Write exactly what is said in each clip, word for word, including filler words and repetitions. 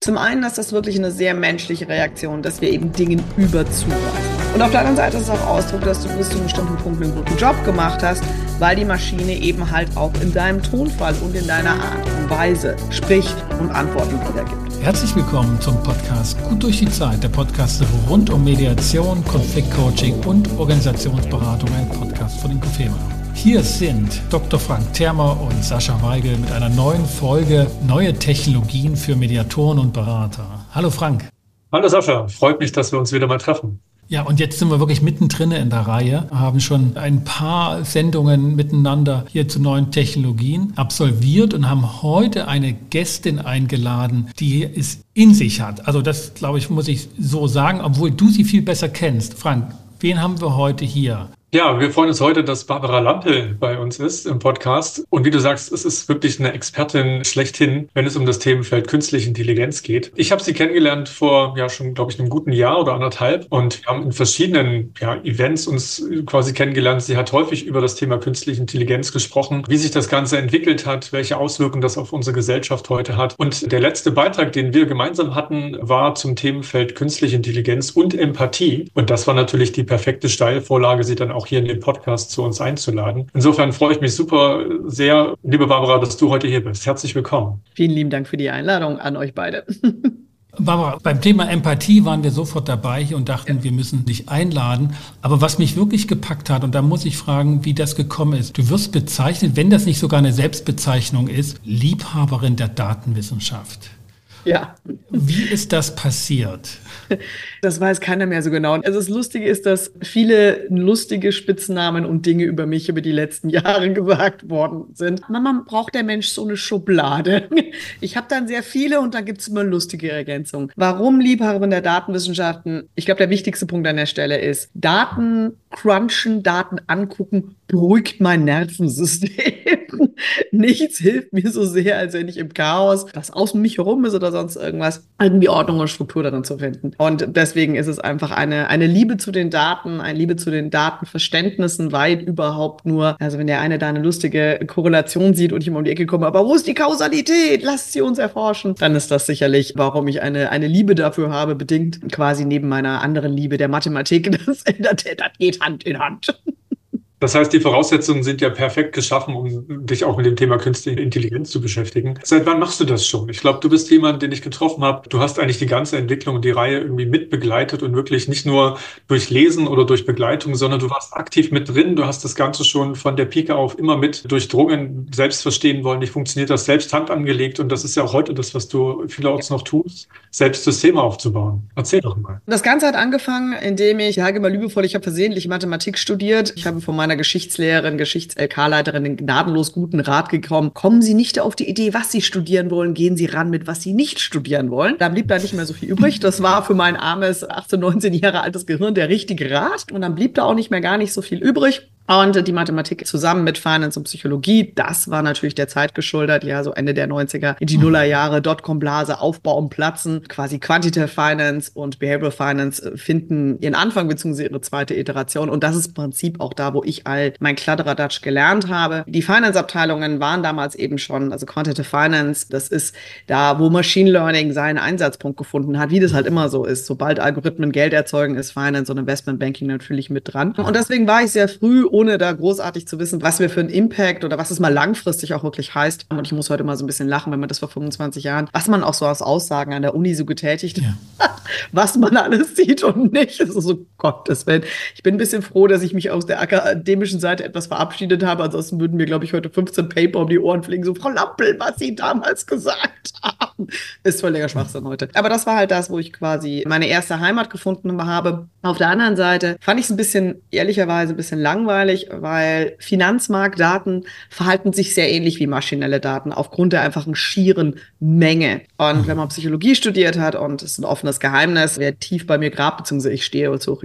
Zum einen ist das wirklich eine sehr menschliche Reaktion, dass wir eben Dingen überzuweisen. Und auf der anderen Seite ist es auch Ausdruck, dass du bis zu einem bestimmten Punkt einen guten Job gemacht hast, weil die Maschine eben halt auch in deinem Tonfall und in deiner Art und Weise spricht und Antworten wiedergibt. Herzlich willkommen zum Podcast Gut durch die Zeit, der Podcast rund um Mediation, Konfliktcoaching und Organisationsberatung, ein Podcast von Inkofema. Hier sind Doktor Frank Thermer und Sascha Weigel mit einer neuen Folge Neue Technologien für Mediatoren und Berater. Hallo Frank. Hallo Sascha, freut mich, dass wir uns wieder mal treffen. Ja, und jetzt sind wir wirklich mittendrin in der Reihe, haben schon ein paar Sendungen miteinander hier zu neuen Technologien absolviert und haben heute eine Gästin eingeladen, die es in sich hat. Also das, glaube ich, muss ich so sagen, obwohl du sie viel besser kennst. Frank, wen haben wir heute hier? Ja, wir freuen uns heute, dass Barbara Lampel bei uns ist im Podcast. Und wie du sagst, es ist wirklich eine Expertin schlechthin, wenn es um das Themenfeld künstliche Intelligenz geht. Ich habe sie kennengelernt vor, ja, schon, glaube ich, einem guten Jahr oder anderthalb. Und wir haben in verschiedenen ja, Events uns quasi kennengelernt. Sie hat häufig über das Thema künstliche Intelligenz gesprochen, wie sich das Ganze entwickelt hat, welche Auswirkungen das auf unsere Gesellschaft heute hat. Und der letzte Beitrag, den wir gemeinsam hatten, war zum Themenfeld künstliche Intelligenz und Empathie. Und das war natürlich die perfekte Steilvorlage, sie dann auch auch hier in den Podcast zu uns einzuladen. Insofern freue ich mich super sehr, liebe Barbara, dass du heute hier bist. Herzlich willkommen. Vielen lieben Dank für die Einladung an euch beide. Barbara, beim Thema Empathie waren wir sofort dabei und dachten, ja. wir müssen dich einladen. Aber was mich wirklich gepackt hat, und da muss ich fragen, wie das gekommen ist. Du wirst bezeichnet, wenn das nicht sogar eine Selbstbezeichnung ist, Liebhaberin der Datenwissenschaft. Ja. Wie ist das passiert? Das weiß keiner mehr so genau. Also das Lustige ist, dass viele lustige Spitznamen und Dinge über mich über die letzten Jahre gesagt worden sind. Mama, braucht der Mensch so eine Schublade? Ich habe dann sehr viele und dann gibt es immer lustige Ergänzungen. Warum Liebhaberin der Datenwissenschaften? Ich glaube, der wichtigste Punkt an der Stelle ist, Daten crunchen, Daten angucken, beruhigt mein Nervensystem. Nichts hilft mir so sehr, als wenn ich im Chaos, was außen mich herum ist oder sonst irgendwas, irgendwie Ordnung und Struktur darin zu finden. Und deswegen ist es einfach eine, eine Liebe zu den Daten, eine Liebe zu den Datenverständnissen, weit überhaupt nur, also wenn der eine da eine lustige Korrelation sieht und ich immer um die Ecke komme, aber wo ist die Kausalität? Lasst sie uns erforschen. Dann ist das sicherlich, warum ich eine, eine Liebe dafür habe, bedingt quasi neben meiner anderen Liebe der Mathematik. Das, das, das geht Hand in Hand. Das heißt, die Voraussetzungen sind ja perfekt geschaffen, um dich auch mit dem Thema künstliche Intelligenz zu beschäftigen. Seit wann machst du das schon? Ich glaube, du bist jemand, den ich getroffen habe. Du hast eigentlich die ganze Entwicklung und die Reihe irgendwie mitbegleitet und wirklich nicht nur durch Lesen oder durch Begleitung, sondern du warst aktiv mit drin. Du hast das Ganze schon von der Pike auf immer mit durchdrungen, selbst verstehen wollen. Wie funktioniert das? Selbst Hand angelegt. Und das ist ja auch heute das, was du vielerorts noch tust, selbst Systeme aufzubauen. Erzähl doch mal. Das Ganze hat angefangen, indem ich, ich sage immer liebevoll, ich habe versehentlich Mathematik studiert. Ich habe von meiner Geschichtslehrerin, Geschichts-L K-Leiterin den gnadenlos guten Rat gekommen. Kommen Sie nicht auf die Idee, was Sie studieren wollen, gehen Sie ran mit, was Sie nicht studieren wollen. Da blieb da nicht mehr so viel übrig. Das war für mein armes, achtzehn, neunzehn Jahre altes Gehirn der richtige Rat. Und dann blieb da auch nicht mehr gar nicht so viel übrig. Und die Mathematik zusammen mit Finance und Psychologie, das war natürlich der Zeit geschuldet, ja, so Ende der neunziger, in die Nullerjahre, Dotcom-Blase, Aufbau und Platzen, quasi Quantitative Finance und Behavioral Finance finden ihren Anfang bzw. ihre zweite Iteration. Und das ist im Prinzip auch da, wo ich all mein Kladderadatsch gelernt habe. Die Finance-Abteilungen waren damals eben schon, also Quantitative Finance, das ist da, wo Machine Learning seinen Einsatzpunkt gefunden hat, wie das halt immer so ist. Sobald Algorithmen Geld erzeugen, ist Finance und Investment Banking natürlich mit dran. Und deswegen war ich sehr früh, ohne da großartig zu wissen, was wir für einen Impact oder was es mal langfristig auch wirklich heißt. Und ich muss heute mal so ein bisschen lachen, wenn man das vor fünfundzwanzig Jahren, was man auch so aus Aussagen an der Uni so getätigt, ja. was man alles sieht und nicht. Das ist so, Gottes Willen. Ich bin ein bisschen froh, dass ich mich aus der akademischen Seite etwas verabschiedet habe. Ansonsten würden mir, glaube ich, heute fünfzehn Paper um die Ohren fliegen. So, Frau Lampel, was Sie damals gesagt haben. Ist völliger Schwachsinn heute. Aber das war halt das, wo ich quasi meine erste Heimat gefunden habe. Auf der anderen Seite fand ich es ein bisschen, ehrlicherweise, ein bisschen langweilig, weil Finanzmarktdaten verhalten sich sehr ähnlich wie maschinelle Daten aufgrund der einfachen schieren Menge. Und wenn man Psychologie studiert hat, und es ist ein offenes Geheimnis, wer tief bei mir grabt, beziehungsweise ich stehe zu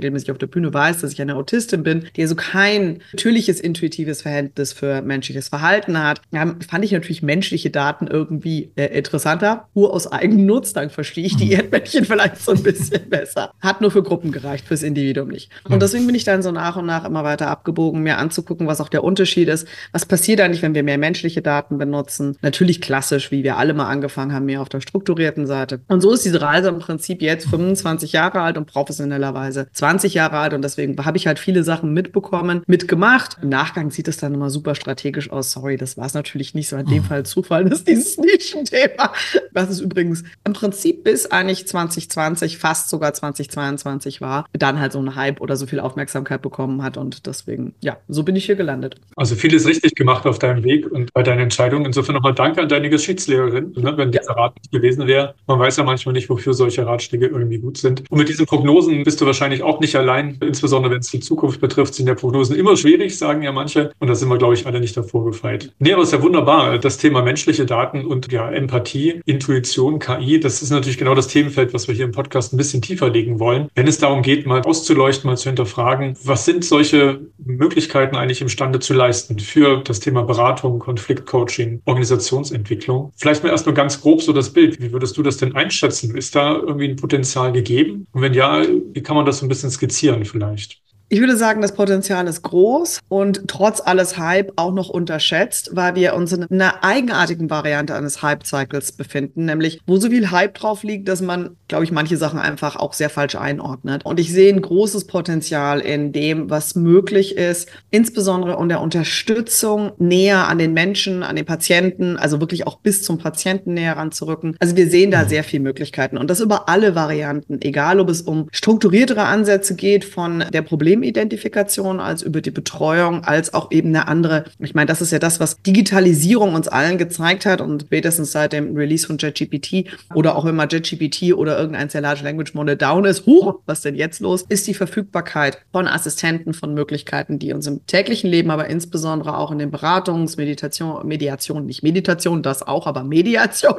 regelmäßig auf der Bühne, weiß, dass ich eine Autistin bin, die also kein natürliches, intuitives Verhältnis für menschliches Verhalten hat. Ja, fand ich natürlich menschliche Daten irgendwie äh, interessanter. Nur aus Eigennutz, dann verstehe ich die Erdmännchen vielleicht so ein bisschen besser. Hat nur für Gruppen gereicht, fürs Individuum nicht. Und deswegen bin ich dann so nach und nach immer weiter abgebogen, mir anzugucken, was auch der Unterschied ist. Was passiert eigentlich, wenn wir mehr menschliche Daten benutzen? Natürlich klassisch, wie wir alle mal angefangen haben, mehr auf der strukturierten Seite. Und so ist diese Reise im Prinzip jetzt fünfundzwanzig Jahre alt und professionellerweise zwanzig Jahre alt. Und deswegen habe ich halt viele Sachen mitbekommen, mitgemacht. Im Nachgang sieht es dann immer super strategisch aus. Sorry, das war es natürlich nicht so. In dem Fall Zufall, dass dieses Nischenthema, was es übrigens im Prinzip bis eigentlich zwanzig zwanzig, fast sogar zwanzig zweiundzwanzig war, dann halt so ein Hype oder so viel Aufmerksamkeit bekommen hat. Und deswegen, ja, so bin ich hier gelandet. Also vieles richtig gemacht auf deinem Weg und bei deinen Entscheidungen. Insofern nochmal danke an deine Geschichtslehrerin, ne, wenn dieser Rat nicht gewesen wäre. Man weiß ja manchmal nicht, wofür solche Ratschläge irgendwie gut sind. Und mit diesen Prognosen bist du wahrscheinlich auch nicht allein. Insbesondere wenn es die Zukunft betrifft, sind ja Prognosen immer schwierig, sagen ja manche. Und da sind wir, glaube ich, alle nicht davor gefeit. Nee, aber ist ja wunderbar. Das Thema menschliche Daten und ja, Empathie, Intuition, K I, das ist natürlich genau das Themenfeld, was wir hier im Podcast ein bisschen tiefer legen wollen. Wenn es darum geht, mal auszuleuchten, mal zu hinterfragen, was sind solche Möglichkeiten eigentlich imstande zu leisten für das Thema Beratung, Konfliktcoaching, Organisationsentwicklung? Vielleicht mal erst mal ganz grob so das Bild. Wie würdest du das denn einschätzen? Ist da irgendwie ein Potenzial gegeben? Und wenn ja, wie kann man das so ein bisschen skizzieren vielleicht? Ich würde sagen, das Potenzial ist groß und trotz alles Hype auch noch unterschätzt, weil wir uns in einer eigenartigen Variante eines Hype-Cycles befinden, nämlich wo so viel Hype drauf liegt, dass man, glaube ich, manche Sachen einfach auch sehr falsch einordnet. Und ich sehe ein großes Potenzial in dem, was möglich ist, insbesondere in der Unterstützung näher an den Menschen, an den Patienten, also wirklich auch bis zum Patienten näher ranzurücken. Also wir sehen da sehr viele Möglichkeiten und das über alle Varianten, egal ob es um strukturiertere Ansätze geht von der Problem Identifikation als über die Betreuung, als auch eben eine andere. Ich meine, das ist ja das, was Digitalisierung uns allen gezeigt hat und spätestens seit dem Release von ChatGPT oder auch immer ChatGPT oder irgendein sehr Large Language Model down ist, huch, was denn jetzt los, ist die Verfügbarkeit von Assistenten, von Möglichkeiten, die uns im täglichen Leben, aber insbesondere auch in den Beratungs-, Meditation, Mediation, nicht Meditation, das auch, aber Mediationen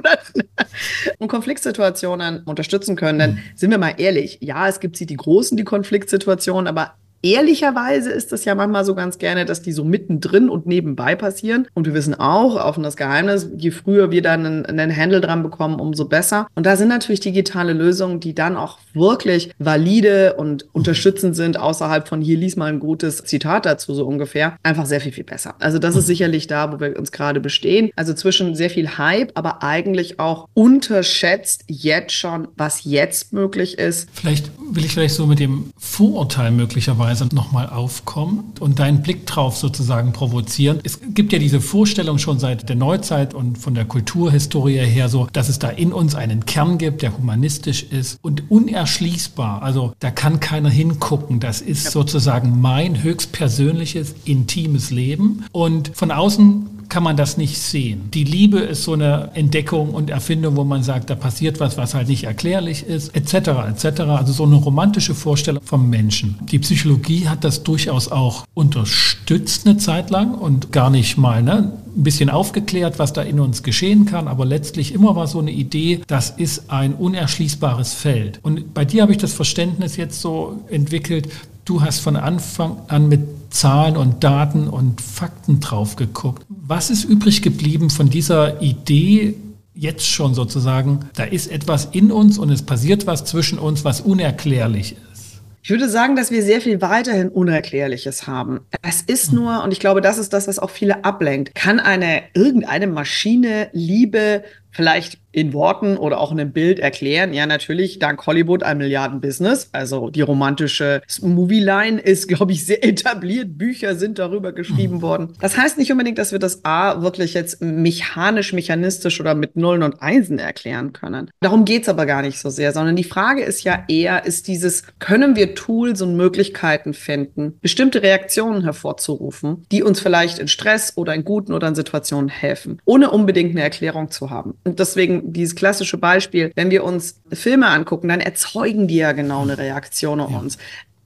und Konfliktsituationen unterstützen können. Denn sind wir mal ehrlich, ja, es gibt sie die großen, die Konfliktsituationen, aber ehrlicherweise ist es ja manchmal so ganz gerne, dass die so mittendrin und nebenbei passieren. Und wir wissen auch, offenes Geheimnis, je früher wir dann einen, einen Handle dran bekommen, umso besser. Und da sind natürlich digitale Lösungen, die dann auch wirklich valide und unterstützend sind, außerhalb von hier lies mal ein gutes Zitat dazu, so ungefähr, einfach sehr viel, viel besser. Also das ist sicherlich da, wo wir uns gerade bestehen. Also zwischen sehr viel Hype, aber eigentlich auch unterschätzt jetzt schon, was jetzt möglich ist. Vielleicht will ich vielleicht so mit dem Vorurteil möglicherweise nochmal aufkommen und deinen Blick drauf sozusagen provozieren. Es gibt ja diese Vorstellung schon seit der Neuzeit und von der Kulturhistorie her so, dass es da in uns einen Kern gibt, der humanistisch ist und unerschließbar. Also da kann keiner hingucken. Das ist ja sozusagen mein höchstpersönliches, intimes Leben und von außen kann man das nicht sehen. Die Liebe ist so eine Entdeckung und Erfindung, wo man sagt, da passiert was, was halt nicht erklärlich ist, et cetera et cetera. Also so eine romantische Vorstellung vom Menschen. Die Psychologie hat das durchaus auch unterstützt eine Zeit lang und gar nicht mal, ne, ein bisschen aufgeklärt, was da in uns geschehen kann, aber letztlich immer war so eine Idee, das ist ein unerschließbares Feld. Und bei dir habe ich das Verständnis jetzt so entwickelt, du hast von Anfang an mit Zahlen und Daten und Fakten drauf geguckt. Was ist übrig geblieben von dieser Idee, jetzt schon sozusagen, da ist etwas in uns und es passiert was zwischen uns, was unerklärlich ist? Ich würde sagen, dass wir sehr viel weiterhin Unerklärliches haben. Es ist nur, und ich glaube, das ist das, was auch viele ablenkt, kann eine irgendeine Maschine Liebe vielleicht in Worten oder auch in einem Bild erklären. Ja, natürlich, dank Hollywood ein Milliarden-Business. Also die romantische Movie-Line ist, glaube ich, sehr etabliert. Bücher sind darüber geschrieben worden. Das heißt nicht unbedingt, dass wir das A wirklich jetzt mechanisch, mechanistisch oder mit Nullen und Einsen erklären können. Darum geht's aber gar nicht so sehr, sondern die Frage ist ja eher, ist dieses, können wir Tools und Möglichkeiten finden, bestimmte Reaktionen hervorzurufen, die uns vielleicht in Stress oder in guten oder in Situationen helfen, ohne unbedingt eine Erklärung zu haben. Und deswegen dieses klassische Beispiel, wenn wir uns Filme angucken, dann erzeugen die ja genau eine Reaktion auf uns.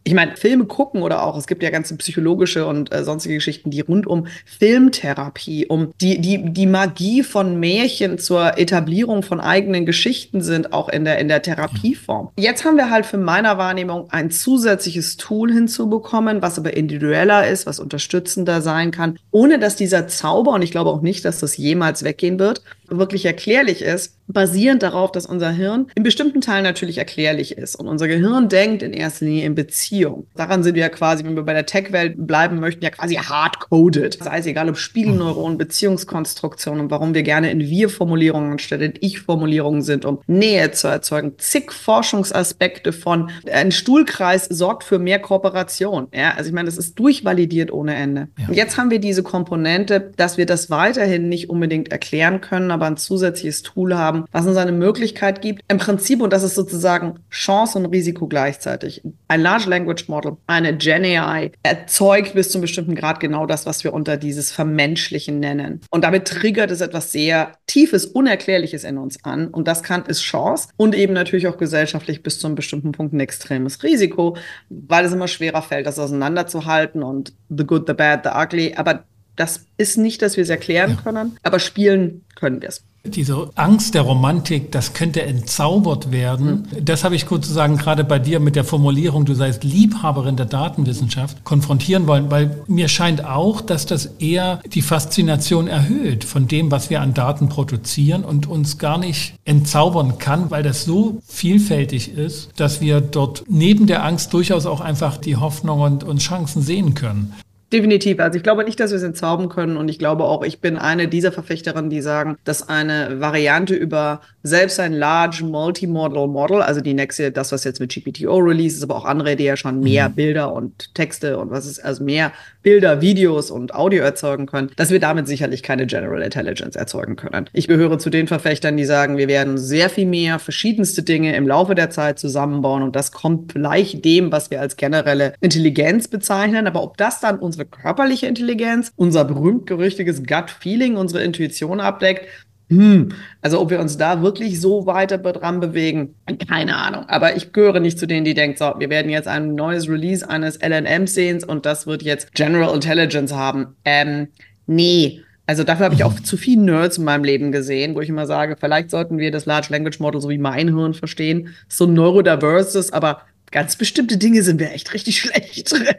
Ich meine, Filme gucken oder auch, es gibt ja ganze psychologische und äh, sonstige Geschichten, die rund um Filmtherapie, um die, die, die Magie von Märchen zur Etablierung von eigenen Geschichten sind, auch in der, in der Therapieform. Jetzt haben wir halt für meiner Wahrnehmung ein zusätzliches Tool hinzubekommen, was aber individueller ist, was unterstützender sein kann, ohne dass dieser Zauber, und ich glaube auch nicht, dass das jemals weggehen wird, wirklich erklärlich ist, basierend darauf, dass unser Hirn in bestimmten Teilen natürlich erklärlich ist. Und unser Gehirn denkt in erster Linie in Beziehung. Daran sind wir ja quasi, wenn wir bei der Tech-Welt bleiben möchten, ja quasi hard-coded. Das heißt, egal ob Spiegelneuronen, Beziehungskonstruktionen und warum wir gerne in Wir-Formulierungen anstelle in Ich-Formulierungen sind, um Nähe zu erzeugen. Zig Forschungsaspekte von ein Stuhlkreis sorgt für mehr Kooperation. Ja, also ich meine, das ist durchvalidiert ohne Ende. Ja. Und jetzt haben wir diese Komponente, dass wir das weiterhin nicht unbedingt erklären können, aber ein zusätzliches Tool haben, was uns eine Möglichkeit gibt, im Prinzip, und das ist sozusagen Chance und Risiko gleichzeitig. Ein Large Language Model, eine Gen A I, erzeugt bis zu einem bestimmten Grad genau das, was wir unter dieses Vermenschlichen nennen. Und damit triggert es etwas sehr Tiefes, Unerklärliches in uns an. Und das kann, ist Chance und eben natürlich auch gesellschaftlich bis zu einem bestimmten Punkt ein extremes Risiko, weil es immer schwerer fällt, das auseinanderzuhalten und the good, the bad, the ugly. Aber das ist nicht, dass wir es erklären ja. können, aber spielen können wir es. Diese Angst der Romantik, das könnte entzaubert werden. Mhm. Das habe ich sozusagen gerade bei dir mit der Formulierung, du seist Liebhaberin der Datenwissenschaft, konfrontieren wollen, weil mir scheint auch, dass das eher die Faszination erhöht von dem, was wir an Daten produzieren und uns gar nicht entzaubern kann, weil das so vielfältig ist, dass wir dort neben der Angst durchaus auch einfach die Hoffnung und, und Chancen sehen können. Definitiv. Also ich glaube nicht, dass wir es entzaubern können und ich glaube auch, ich bin eine dieser Verfechterinnen, die sagen, dass eine Variante über selbst ein Large Multimodal Model, also die nächste, das, was jetzt mit G P T O release ist, aber auch andere, die ja schon mehr mhm. Bilder und Texte und was ist, also mehr Bilder, Videos und Audio erzeugen können, dass wir damit sicherlich keine General Intelligence erzeugen können. Ich gehöre zu den Verfechtern, die sagen, wir werden sehr viel mehr verschiedenste Dinge im Laufe der Zeit zusammenbauen und das kommt vielleicht dem, was wir als generelle Intelligenz bezeichnen, aber ob das dann unsere körperliche Intelligenz, unser berühmt-gerüchtiges Gut-Feeling, unsere Intuition abdeckt, hm, also ob wir uns da wirklich so weiter dran bewegen, keine Ahnung. Aber ich gehöre nicht zu denen, die denken, so, wir werden jetzt ein neues Release eines L L Ms sehen und das wird jetzt General Intelligence haben. Ähm, nee. Also dafür habe ich auch zu viele Nerds in meinem Leben gesehen, wo ich immer sage, vielleicht sollten wir das Large Language Model so wie mein Hirn verstehen. So neurodiverses, aber ganz bestimmte Dinge sind wir echt richtig schlecht drin.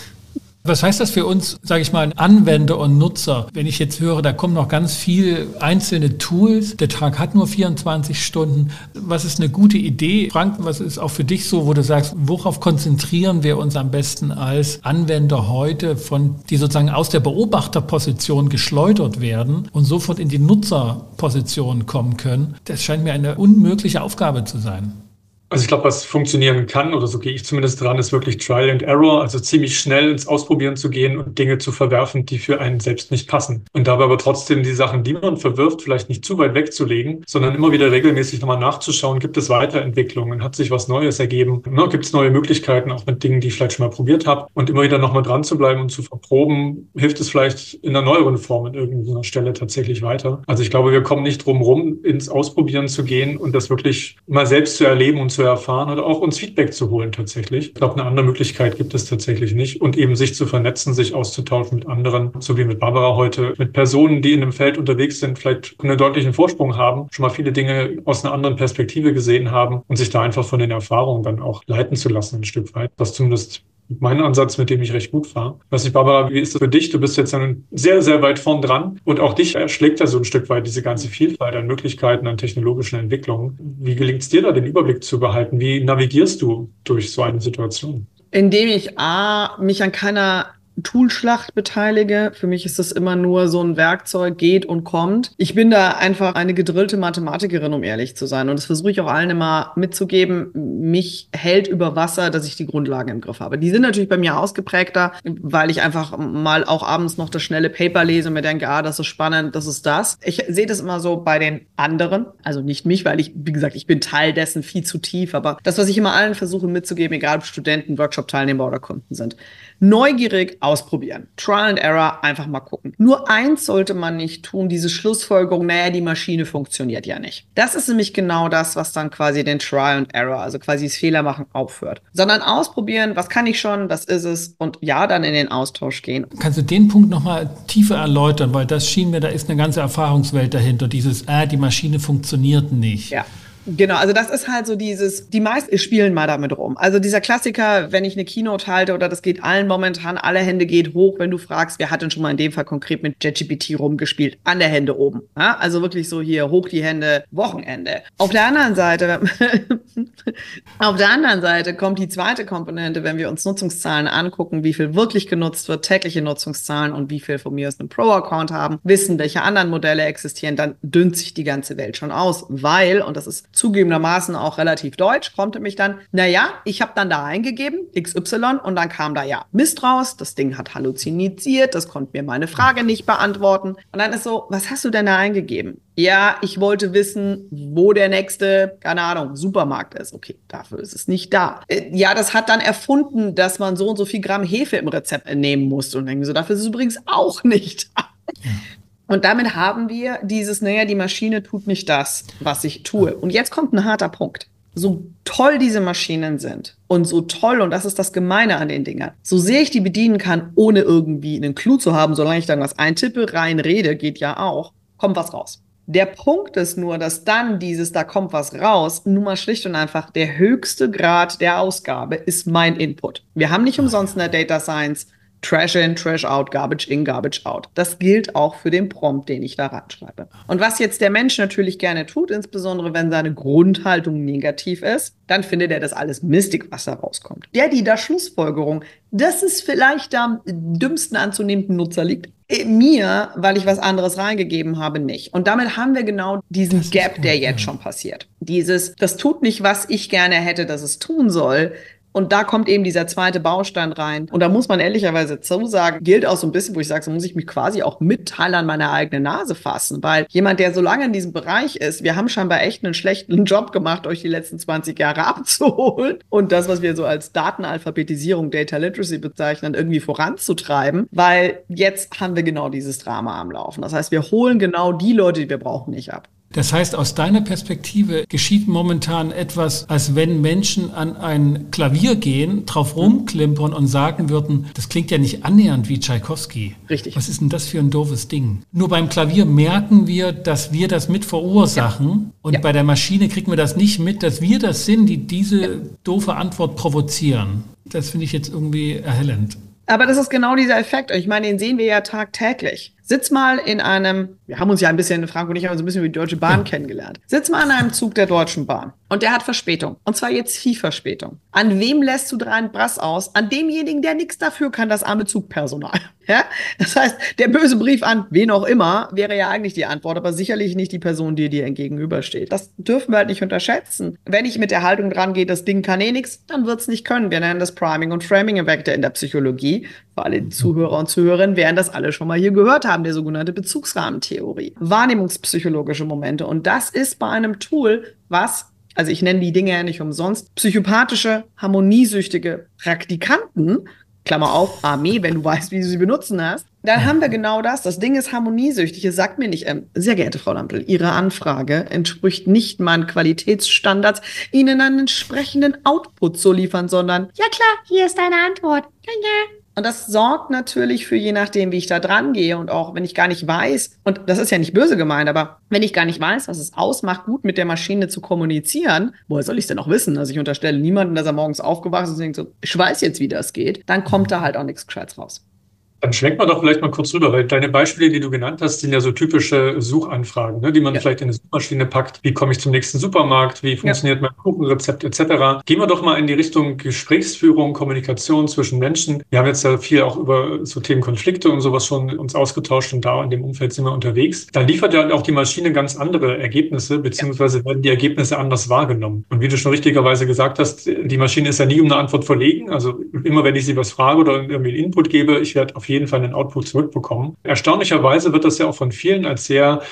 Was heißt das für uns, sage ich mal, Anwender und Nutzer? Wenn ich jetzt höre, da kommen noch ganz viele einzelne Tools, der Tag hat nur vierundzwanzig Stunden. Was ist eine gute Idee? Frank, was ist auch für dich so, wo du sagst, worauf konzentrieren wir uns am besten als Anwender heute, von die sozusagen aus der Beobachterposition geschleudert werden und sofort in die Nutzerposition kommen können? Das scheint mir eine unmögliche Aufgabe zu sein. Also ich glaube, was funktionieren kann, oder so gehe ich zumindest dran, ist wirklich Trial and Error, also ziemlich schnell ins Ausprobieren zu gehen und Dinge zu verwerfen, die für einen selbst nicht passen. Und dabei aber trotzdem die Sachen, die man verwirft, vielleicht nicht zu weit wegzulegen, sondern immer wieder regelmäßig nochmal nachzuschauen, gibt es Weiterentwicklungen, hat sich was Neues ergeben, ne, gibt es neue Möglichkeiten, auch mit Dingen, die ich vielleicht schon mal probiert habe. Und immer wieder nochmal dran zu bleiben und zu verproben, hilft es vielleicht in einer neueren Form an irgendeiner Stelle tatsächlich weiter. Also ich glaube, wir kommen nicht drum rum, ins Ausprobieren zu gehen und das wirklich mal selbst zu erleben und zu erfahren oder auch uns Feedback zu holen tatsächlich. Ich glaube, eine andere Möglichkeit gibt es tatsächlich nicht. Und eben sich zu vernetzen, sich auszutauschen mit anderen, so wie mit Barbara heute, mit Personen, die in einem Feld unterwegs sind, vielleicht einen deutlichen Vorsprung haben, schon mal viele Dinge aus einer anderen Perspektive gesehen haben und sich da einfach von den Erfahrungen dann auch leiten zu lassen ein Stück weit. Das zumindest mein Ansatz, mit dem ich recht gut war. Weiß nicht, Barbara, wie ist das für dich? Du bist jetzt sehr, sehr weit vorn dran und auch dich erschlägt ja so ein Stück weit diese ganze Vielfalt an Möglichkeiten, an technologischen Entwicklungen. Wie gelingt es dir da, den Überblick zu behalten? Wie navigierst du durch so eine Situation? Indem ich A, mich an keiner Toolschlacht beteilige. Für mich ist das immer nur so ein Werkzeug, geht und kommt. Ich bin da einfach eine gedrillte Mathematikerin, um ehrlich zu sein. Und das versuche ich auch allen immer mitzugeben. Mich hält über Wasser, dass ich die Grundlagen im Griff habe. Die sind natürlich bei mir ausgeprägter, weil ich einfach mal auch abends noch das schnelle Paper lese und mir denke, ah, das ist spannend, das ist das. Ich sehe das immer so bei den anderen, also nicht mich, weil ich, wie gesagt, ich bin Teil dessen viel zu tief. Aber das, was ich immer allen versuche mitzugeben, egal ob Studenten, Workshop-Teilnehmer oder Kunden sind, neugierig ausprobieren. Trial and Error, einfach mal gucken. Nur eins sollte man nicht tun, diese Schlussfolgerung, naja, die Maschine funktioniert ja nicht. Das ist nämlich genau das, was dann quasi den Trial and Error, also quasi quasi das Fehlermachen aufhört. Sondern ausprobieren, was kann ich schon, was ist es und ja, dann in den Austausch gehen. Kannst du den Punkt nochmal tiefer erläutern, weil das schien mir, da ist eine ganze Erfahrungswelt dahinter, dieses, ah, die Maschine funktioniert nicht. Ja. Genau, also das ist halt so dieses, die meisten spielen mal damit rum. Also dieser Klassiker, wenn ich eine Keynote halte oder das geht allen momentan, alle Hände geht hoch, wenn du fragst, wer hat denn schon mal in dem Fall konkret mit ChatGPT rumgespielt? Alle Hände oben. Ja? Also wirklich so hier hoch die Hände, Wochenende. Auf der anderen Seite, auf der anderen Seite kommt die zweite Komponente, wenn wir uns Nutzungszahlen angucken, wie viel wirklich genutzt wird, tägliche Nutzungszahlen und wie viel von mir aus einem Pro-Account haben, wissen, welche anderen Modelle existieren, dann dünnt sich die ganze Welt schon aus, weil, und das ist zugegebenermaßen auch relativ deutsch, kommt mich dann, naja, ich habe dann da eingegeben, X Y, und dann kam da ja Mist raus, das Ding hat halluziniert, das konnte mir meine Frage nicht beantworten. Und dann ist so, was hast du denn da eingegeben? Ja, ich wollte wissen, wo der nächste, keine Ahnung, Supermarkt ist. Okay, dafür ist es nicht da. Ja, das hat dann erfunden, dass man so und so viel Gramm Hefe im Rezept nehmen muss. Und denken so, dafür ist es übrigens auch nicht da. Ja. Und damit haben wir dieses, naja, die Maschine tut nicht das, was ich tue. Und jetzt kommt ein harter Punkt. So toll diese Maschinen sind und so toll, und das ist das Gemeine an den Dingern, so sehr ich die bedienen kann, ohne irgendwie einen Clou zu haben, solange ich dann was eintippe, rein rede, geht ja auch, kommt was raus. Der Punkt ist nur, dass dann dieses, da kommt was raus, nun mal schlicht und einfach der höchste Grad der Ausgabe ist mein Input. Wir haben nicht umsonst in der Data Science Trash in, Trash out, Garbage in, Garbage out. Das gilt auch für den Prompt, den ich da reinschreibe. Und was jetzt der Mensch natürlich gerne tut, insbesondere wenn seine Grundhaltung negativ ist, dann findet er das alles mistig, was da rauskommt. Der, die da Schlussfolgerung, dass es vielleicht am dümmsten anzunehmenden Nutzer liegt, mir, weil ich was anderes reingegeben habe, nicht. Und damit haben wir genau diesen Gap, der jetzt schon passiert. Dieses, das tut nicht, was ich gerne hätte, dass es tun soll. Und da kommt eben dieser zweite Baustein rein. Und da muss man ehrlicherweise zu sagen, gilt auch so ein bisschen, wo ich sage, so muss ich mich quasi auch mit Teil an meine eigene Nase fassen. Weil jemand, der so lange in diesem Bereich ist, wir haben scheinbar echt einen schlechten Job gemacht, euch die letzten zwanzig Jahre abzuholen. Und das, was wir so als Datenalphabetisierung, Data Literacy bezeichnen, irgendwie voranzutreiben. Weil jetzt haben wir genau dieses Drama am Laufen. Das heißt, wir holen genau die Leute, die wir brauchen, nicht ab. Das heißt, aus deiner Perspektive geschieht momentan etwas, als wenn Menschen an ein Klavier gehen, drauf rumklimpern und sagen würden, das klingt ja nicht annähernd wie Tschaikowski. Richtig. Was ist denn das für ein doofes Ding? Nur beim Klavier merken wir, dass wir das mit verursachen, ja. Und ja. Bei der Maschine kriegen wir das nicht mit, dass wir das sind, die diese ja. doofe Antwort provozieren. Das finde ich jetzt irgendwie erhellend. Aber das ist genau dieser Effekt. Und ich meine, den sehen wir ja tagtäglich. Sitz mal in einem, wir haben uns ja ein bisschen, Frank und ich haben uns ein bisschen über die Deutsche Bahn ja. kennengelernt. Sitz mal in einem Zug der Deutschen Bahn und der hat Verspätung. Und zwar jetzt viel Verspätung. An wem lässt du dreien Brass aus? An demjenigen, der nichts dafür kann, das arme Zugpersonal. Ja? Das heißt, der böse Brief an wen auch immer wäre ja eigentlich die Antwort, aber sicherlich nicht die Person, die dir gegenübersteht. Das dürfen wir halt nicht unterschätzen. Wenn ich mit der Haltung dran gehe, das Ding kann eh nichts, dann wird es nicht können. Wir nennen das Priming und Framing-Effekte in der Psychologie. Für alle Zuhörer und Zuhörerinnen werden das alle schon mal hier gehört haben, der sogenannte Bezugsrahmentheorie. Wahrnehmungspsychologische Momente. Und das ist bei einem Tool, was, also ich nenne die Dinge ja nicht umsonst, psychopathische, harmoniesüchtige Praktikanten, Klammer auf, Armee, wenn du weißt, wie du sie benutzen hast, dann haben wir genau das. Das Ding ist harmoniesüchtig. Es sagt mir nicht, ähm, sehr geehrte Frau Lampel, Ihre Anfrage entspricht nicht meinen Qualitätsstandards, Ihnen einen entsprechenden Output zu liefern, sondern, ja klar, hier ist deine Antwort. Ja, ja. Und das sorgt natürlich für, je nachdem, wie ich da dran gehe und auch, wenn ich gar nicht weiß, und das ist ja nicht böse gemeint, aber wenn ich gar nicht weiß, was es ausmacht, gut mit der Maschine zu kommunizieren, woher soll ich es denn auch wissen? Also ich unterstelle niemanden, dass er morgens aufgewacht ist und denkt so, ich weiß jetzt, wie das geht, dann kommt da halt auch nichts Gescheites raus. Dann schwenken wir doch vielleicht mal kurz rüber, weil deine Beispiele, die du genannt hast, sind ja so typische Suchanfragen, ne, die man ja. vielleicht in eine Suchmaschine packt. Wie komme ich zum nächsten Supermarkt? Wie funktioniert ja. mein Kuchenrezept et cetera? Gehen wir doch mal in die Richtung Gesprächsführung, Kommunikation zwischen Menschen. Wir haben jetzt ja viel auch über so Themen Konflikte und sowas schon uns ausgetauscht und da in dem Umfeld sind wir unterwegs. Dann liefert ja auch die Maschine ganz andere Ergebnisse, beziehungsweise ja. werden die Ergebnisse anders wahrgenommen. Und wie du schon richtigerweise gesagt hast, die Maschine ist ja nie um eine Antwort verlegen. Also immer, wenn ich sie was frage oder irgendwie einen Input gebe, ich werde auf jeden Fall einen Output zurückbekommen. Erstaunlicherweise wird das ja auch von vielen als sehr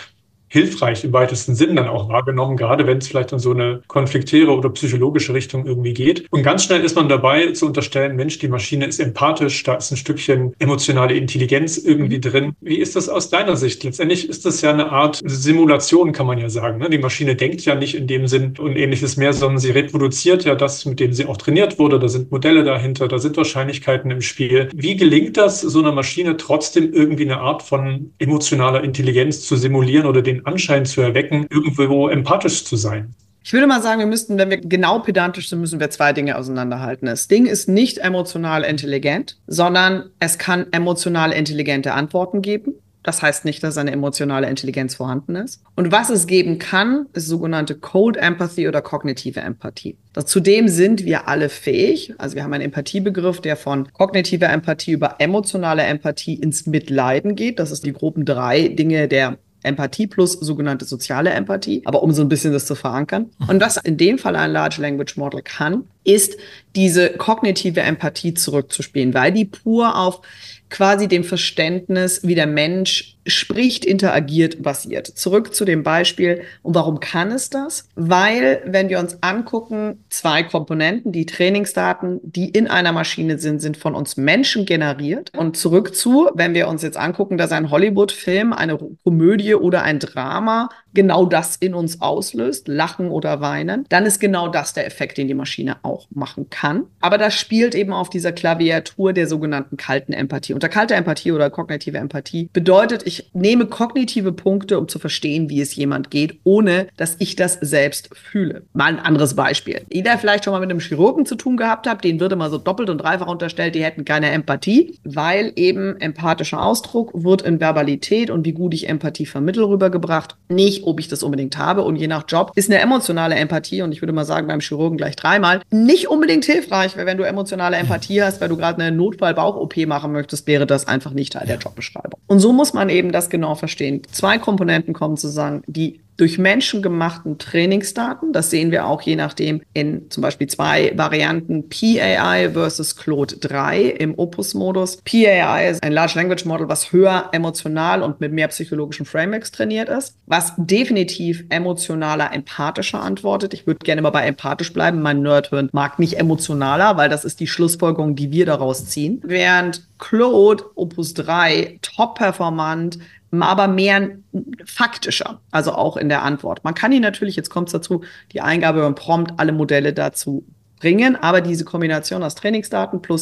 hilfreich im weitesten Sinn dann auch wahrgenommen, gerade wenn es vielleicht in so eine konfliktäre oder psychologische Richtung irgendwie geht. Und ganz schnell ist man dabei zu unterstellen, Mensch, die Maschine ist empathisch, da ist ein Stückchen emotionale Intelligenz irgendwie drin. Wie ist das aus deiner Sicht? Letztendlich ist das ja eine Art Simulation, kann man ja sagen. Ne? Die Maschine denkt ja nicht in dem Sinn und ähnliches mehr, sondern sie reproduziert ja das, mit dem sie auch trainiert wurde. Da sind Modelle dahinter, da sind Wahrscheinlichkeiten im Spiel. Wie gelingt das, so einer Maschine trotzdem irgendwie eine Art von emotionaler Intelligenz zu simulieren oder den Anschein zu erwecken, irgendwo empathisch zu sein? Ich würde mal sagen, wir müssten, wenn wir genau pedantisch sind, müssen wir zwei Dinge auseinanderhalten. Das Ding ist nicht emotional intelligent, sondern es kann emotional intelligente Antworten geben. Das heißt nicht, dass eine emotionale Intelligenz vorhanden ist. Und was es geben kann, ist sogenannte Cold Empathy oder kognitive Empathie. Zudem sind wir alle fähig, also wir haben einen Empathiebegriff, der von kognitiver Empathie über emotionale Empathie ins Mitleiden geht. Das ist die groben drei Dinge der Empathie plus sogenannte soziale Empathie, aber um so ein bisschen das zu verankern. Und was in dem Fall ein Large Language Model kann, ist diese kognitive Empathie zurückzuspielen, weil die pur auf quasi dem Verständnis, wie der Mensch spricht, interagiert, basiert. Zurück zu dem Beispiel. Und warum kann es das? Weil, wenn wir uns angucken, zwei Komponenten, die Trainingsdaten, die in einer Maschine sind, sind von uns Menschen generiert. Und zurück zu, wenn wir uns jetzt angucken, dass ein Hollywood-Film, eine Komödie oder ein Drama genau das in uns auslöst, lachen oder weinen, dann ist genau das der Effekt, den die Maschine auch machen kann. Aber das spielt eben auf dieser Klaviatur der sogenannten kalten Empathie. Unter kalter Empathie oder kognitive Empathie bedeutet, ich nehme kognitive Punkte, um zu verstehen, wie es jemand geht, ohne dass ich das selbst fühle. Mal ein anderes Beispiel. Jeder vielleicht schon mal mit einem Chirurgen zu tun gehabt hat, den würde man so doppelt und dreifach unterstellt, die hätten keine Empathie, weil eben empathischer Ausdruck wird in Verbalität und wie gut ich Empathie vermittle rübergebracht, nicht ob ich das unbedingt habe. Und je nach Job ist eine emotionale Empathie, und ich würde mal sagen, beim Chirurgen gleich dreimal, nicht unbedingt hilfreich, weil wenn du emotionale Empathie hast, weil du gerade eine Notfall-Bauch-O P machen möchtest, wäre das einfach nicht Teil der Jobbeschreibung. Und so muss man eben das genau verstehen. Zwei Komponenten kommen zusammen, die durch menschengemachten Trainingsdaten, das sehen wir auch je nachdem in zum Beispiel zwei Varianten, P A I versus Claude drei im Opus-Modus. P A I ist ein Large Language Model, was höher emotional und mit mehr psychologischen Frameworks trainiert ist, was definitiv emotionaler, empathischer antwortet. Ich würde gerne mal bei empathisch bleiben. Mein Nerdhirn mag nicht emotionaler, weil das ist die Schlussfolgerung, die wir daraus ziehen. Während Claude Opus drei top performant, aber mehr faktischer, also auch in der Antwort. Man kann ihn natürlich, jetzt kommt es dazu, die Eingabe beim Prompt, alle Modelle dazu bringen, aber diese Kombination aus Trainingsdaten plus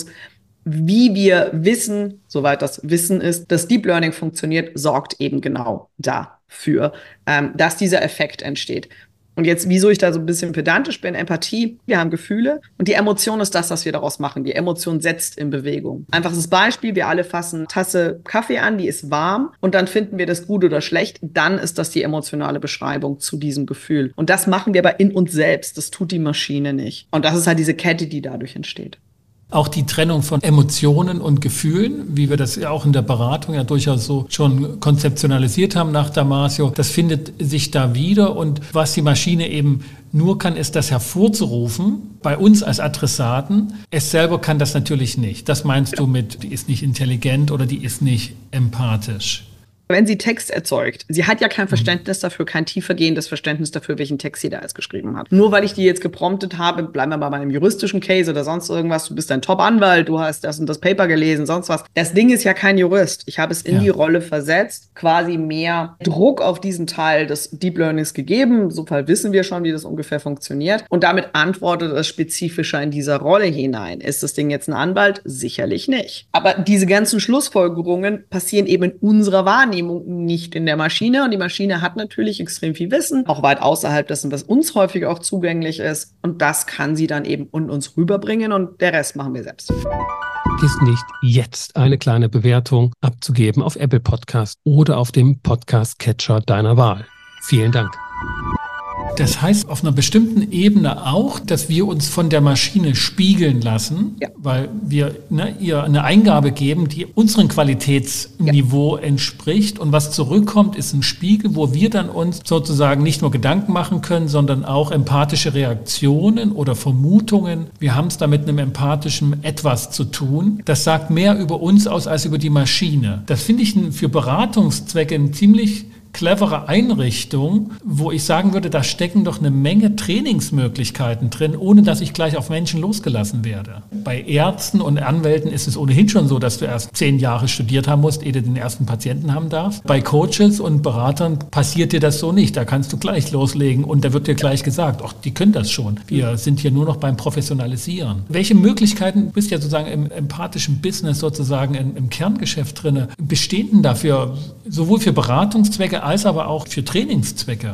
wie wir wissen, soweit das Wissen ist, dass Deep Learning funktioniert, sorgt eben genau dafür, ähm, dass dieser Effekt entsteht. Und jetzt, wieso ich da so ein bisschen pedantisch bin, Empathie, wir haben Gefühle und die Emotion ist das, was wir daraus machen. Die Emotion setzt in Bewegung. Einfaches Beispiel, wir alle fassen eine Tasse Kaffee an, die ist warm und dann finden wir das gut oder schlecht. Dann ist das die emotionale Beschreibung zu diesem Gefühl. Und das machen wir aber in uns selbst, das tut die Maschine nicht. Und das ist halt diese Kette, die dadurch entsteht. Auch die Trennung von Emotionen und Gefühlen, wie wir das ja auch in der Beratung ja durchaus so schon konzeptionalisiert haben nach Damasio, das findet sich da wieder. Und was die Maschine eben nur kann, ist das hervorzurufen, bei uns als Adressaten. Es selber kann das natürlich nicht. Das meinst du mit, die ist nicht intelligent oder die ist nicht empathisch. Wenn sie Text erzeugt, sie hat ja kein Verständnis dafür, kein tiefergehendes Verständnis dafür, welchen Text sie da jetzt geschrieben hat. Nur weil ich die jetzt gepromptet habe, bleiben wir mal bei einem juristischen Case oder sonst irgendwas, du bist ein Top-Anwalt, du hast das und das Paper gelesen, sonst was. Das Ding ist ja kein Jurist. Ich habe es in ja. die Rolle versetzt, quasi mehr Druck auf diesen Teil des Deep Learnings gegeben. In so Fall wissen wir schon, wie das ungefähr funktioniert. Und damit antwortet es spezifischer in dieser Rolle hinein. Ist das Ding jetzt ein Anwalt? Sicherlich nicht. Aber diese ganzen Schlussfolgerungen passieren eben in unserer Wahrnehmung, nicht in der Maschine. Und die Maschine hat natürlich extrem viel Wissen, auch weit außerhalb dessen, was uns häufig auch zugänglich ist. Und das kann sie dann eben in uns rüberbringen und der Rest machen wir selbst. Vergiss nicht, jetzt eine kleine Bewertung abzugeben auf Apple Podcast oder auf dem Podcast-Catcher deiner Wahl. Vielen Dank. Das heißt auf einer bestimmten Ebene auch, dass wir uns von der Maschine spiegeln lassen, ja. weil wir ne, ihr eine Eingabe geben, die unserem Qualitätsniveau ja. entspricht. Und was zurückkommt, ist ein Spiegel, wo wir dann uns sozusagen nicht nur Gedanken machen können, sondern auch empathische Reaktionen oder Vermutungen. Wir haben es da mit einem empathischen Etwas zu tun. Das sagt mehr über uns aus als über die Maschine. Das finde ich für Beratungszwecke ein ziemlich clevere Einrichtung, wo ich sagen würde, da stecken doch eine Menge Trainingsmöglichkeiten drin, ohne dass ich gleich auf Menschen losgelassen werde. Bei Ärzten und Anwälten ist es ohnehin schon so, dass du erst zehn Jahre studiert haben musst, ehe du den ersten Patienten haben darfst. Bei Coaches und Beratern passiert dir das so nicht. Da kannst du gleich loslegen und da wird dir gleich gesagt, ach, die können das schon. Wir sind hier nur noch beim Professionalisieren. Welche Möglichkeiten, du bist ja sozusagen im empathischen Business sozusagen im, im Kerngeschäft drin, bestehen denn dafür sowohl für Beratungszwecke als aber auch für Trainingszwecke?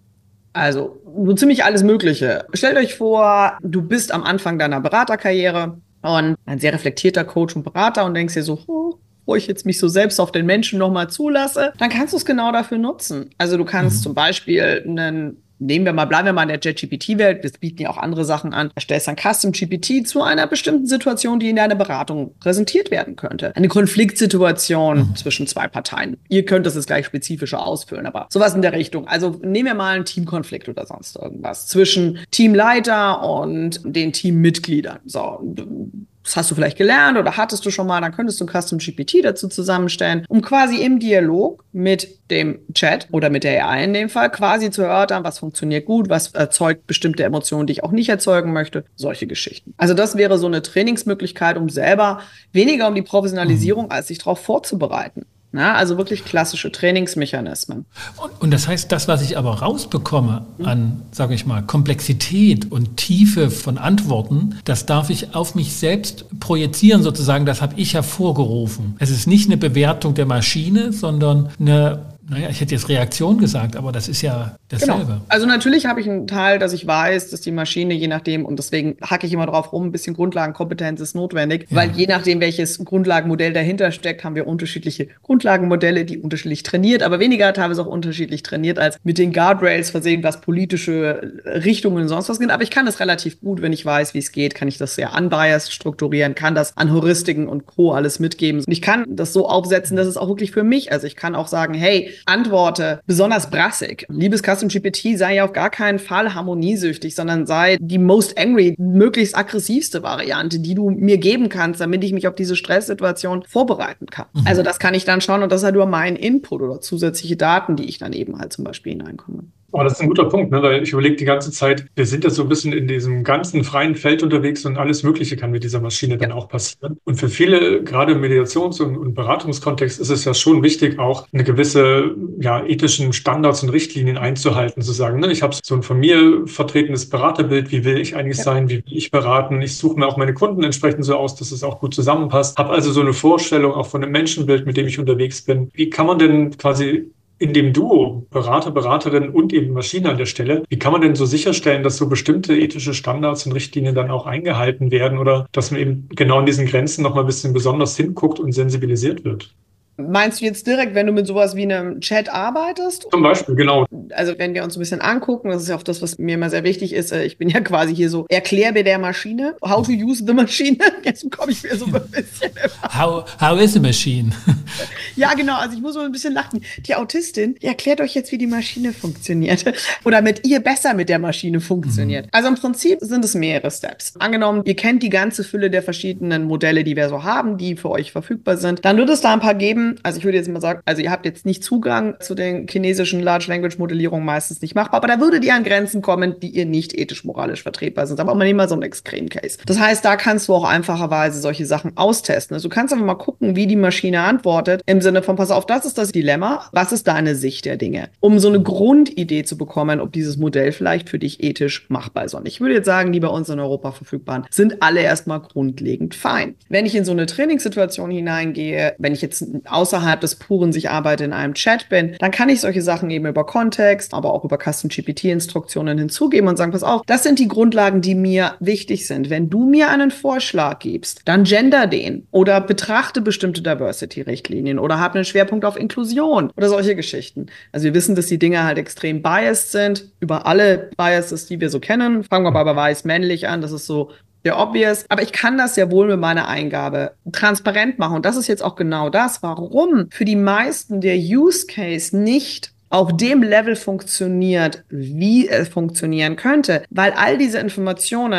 Also, so ziemlich alles Mögliche. Stellt euch vor, du bist am Anfang deiner Beraterkarriere und ein sehr reflektierter Coach und Berater und denkst dir so, oh, wo ich jetzt mich so selbst auf den Menschen nochmal zulasse, dann kannst du es genau dafür nutzen. Also du kannst mhm. zum Beispiel einen Nehmen wir mal, bleiben wir mal in der Chat G P T-Welt, wir bieten ja auch andere Sachen an. Erstellst ein Custom G P T zu einer bestimmten Situation, die in deiner Beratung präsentiert werden könnte. Eine Konfliktsituation mhm. zwischen zwei Parteien. Ihr könnt das jetzt gleich spezifischer ausfüllen, aber sowas in der Richtung. Also nehmen wir mal einen Teamkonflikt oder sonst irgendwas zwischen Teamleiter und den Teammitgliedern. So, das hast du vielleicht gelernt oder hattest du schon mal, dann könntest du ein Custom G P T dazu zusammenstellen, um quasi im Dialog mit dem Chat oder mit der A I in dem Fall quasi zu erörtern, was funktioniert gut, was erzeugt bestimmte Emotionen, die ich auch nicht erzeugen möchte, solche Geschichten. Also das wäre so eine Trainingsmöglichkeit, um selber weniger um die Professionalisierung, als sich darauf vorzubereiten. Na, also wirklich klassische Trainingsmechanismen. Und, und das heißt, das, was ich aber rausbekomme an, sage ich mal, Komplexität und Tiefe von Antworten, das darf ich auf mich selbst projizieren sozusagen, das habe ich hervorgerufen. Es ist nicht eine Bewertung der Maschine, sondern eine, naja, ich hätte jetzt Reaktion gesagt, aber das ist ja dasselbe. Genau. Also natürlich habe ich einen Teil, dass ich weiß, dass die Maschine je nachdem, und deswegen hacke ich immer drauf rum, ein bisschen Grundlagenkompetenz ist notwendig, ja. Weil je nachdem, welches Grundlagenmodell dahinter steckt, haben wir unterschiedliche Grundlagenmodelle, die unterschiedlich trainiert, aber weniger teilweise auch unterschiedlich trainiert, als mit den Guardrails versehen, was politische Richtungen und sonst was geht. Aber ich kann das relativ gut, wenn ich weiß, wie es geht, kann ich das sehr unbiased strukturieren, kann das an Heuristiken und Co. alles mitgeben. Und ich kann das so aufsetzen, dass es auch wirklich für mich, also ich kann auch sagen, hey, antworte besonders brassig. Liebes Custom G P T, sei ja auf gar keinen Fall harmoniesüchtig, sondern sei die most angry, möglichst aggressivste Variante, die du mir geben kannst, damit ich mich auf diese Stresssituation vorbereiten kann. Mhm. Also das kann ich dann schauen und das ist halt nur mein Input oder zusätzliche Daten, die ich dann eben halt zum Beispiel hineinkomme. Aber das ist ein guter Punkt, ne? Weil ich überlege die ganze Zeit, wir sind jetzt so ein bisschen in diesem ganzen freien Feld unterwegs und alles Mögliche kann mit dieser Maschine dann ja. auch passieren. Und für viele, gerade im Mediations- und, und Beratungskontext, ist es ja schon wichtig, auch eine gewisse ja, ethischen Standards und Richtlinien einzuhalten, zu sagen, ne, ich habe so ein von mir vertretenes Beraterbild, wie will ich eigentlich ja. sein, wie will ich beraten, ich suche mir auch meine Kunden entsprechend so aus, dass es auch gut zusammenpasst, habe also so eine Vorstellung auch von einem Menschenbild, mit dem ich unterwegs bin. Wie kann man denn quasi in dem Duo Berater, Beraterin und eben Maschine an der Stelle, wie kann man denn so sicherstellen, dass so bestimmte ethische Standards und Richtlinien dann auch eingehalten werden oder dass man eben genau in diesen Grenzen noch mal ein bisschen besonders hinguckt und sensibilisiert wird? Meinst du jetzt direkt, wenn du mit sowas wie einem Chat arbeitest? Zum Beispiel, genau. Also wenn wir uns ein bisschen angucken, das ist ja auch das, was mir immer sehr wichtig ist, ich bin ja quasi hier so Erklärbe der Maschine, how to use the machine, jetzt komme ich mir so ein bisschen how, how is a machine? Ja, genau, also ich muss mal ein bisschen lachen. Die Autistin, die erklärt euch jetzt, wie die Maschine funktioniert oder mit ihr besser mit der Maschine funktioniert. Mhm. Also im Prinzip sind es mehrere Steps. Angenommen, ihr kennt die ganze Fülle der verschiedenen Modelle, die wir so haben, die für euch verfügbar sind, dann wird es da ein paar geben. Also ich würde jetzt mal sagen, also ihr habt jetzt nicht Zugang zu den chinesischen Large Language Modellierungen, meistens nicht machbar, aber da würdet ihr an Grenzen kommen, die ihr nicht ethisch-moralisch vertretbar sind. Aber auch mal nehmen wir so einen Extreme Case. Das heißt, da kannst du auch einfacherweise solche Sachen austesten. Also du kannst einfach mal gucken, wie die Maschine antwortet, im Sinne von, pass auf, das ist das Dilemma, was ist deine Sicht der Dinge? Um so eine Grundidee zu bekommen, ob dieses Modell vielleicht für dich ethisch machbar ist. Und ich würde jetzt sagen, die bei uns in Europa verfügbaren, sind alle erstmal grundlegend fein. Wenn ich in so eine Trainingssituation hineingehe, wenn ich jetzt außerhalb des puren sich arbeite in einem Chat bin, dann kann ich solche Sachen eben über Kontext, aber auch über Custom G P T-Instruktionen hinzugeben und sagen, pass auf, das sind die Grundlagen, die mir wichtig sind. Wenn du mir einen Vorschlag gibst, dann gender den oder betrachte bestimmte Diversity-Richtlinien oder habe einen Schwerpunkt auf Inklusion oder solche Geschichten. Also wir wissen, dass die Dinge halt extrem biased sind, über alle Biases, die wir so kennen. Fangen wir mal bei weiß-männlich an, das ist so der obvious, aber ich kann das ja wohl mit meiner Eingabe transparent machen. Und das ist jetzt auch genau das, warum für die meisten der Use Case nicht auf dem Level funktioniert, wie es funktionieren könnte, weil all diese Informationen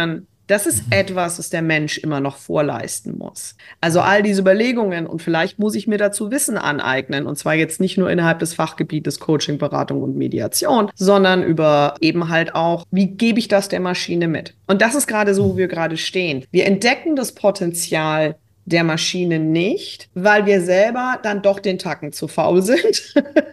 Das ist etwas, was der Mensch immer noch vorleisten muss. Also all diese Überlegungen und vielleicht muss ich mir dazu Wissen aneignen und zwar jetzt nicht nur innerhalb des Fachgebietes Coaching, Beratung und Mediation, sondern über eben halt auch, wie gebe ich das der Maschine mit? Und das ist gerade so, wo wir gerade stehen. Wir entdecken das Potenzial der Maschine nicht, weil wir selber dann doch den Tacken zu faul sind,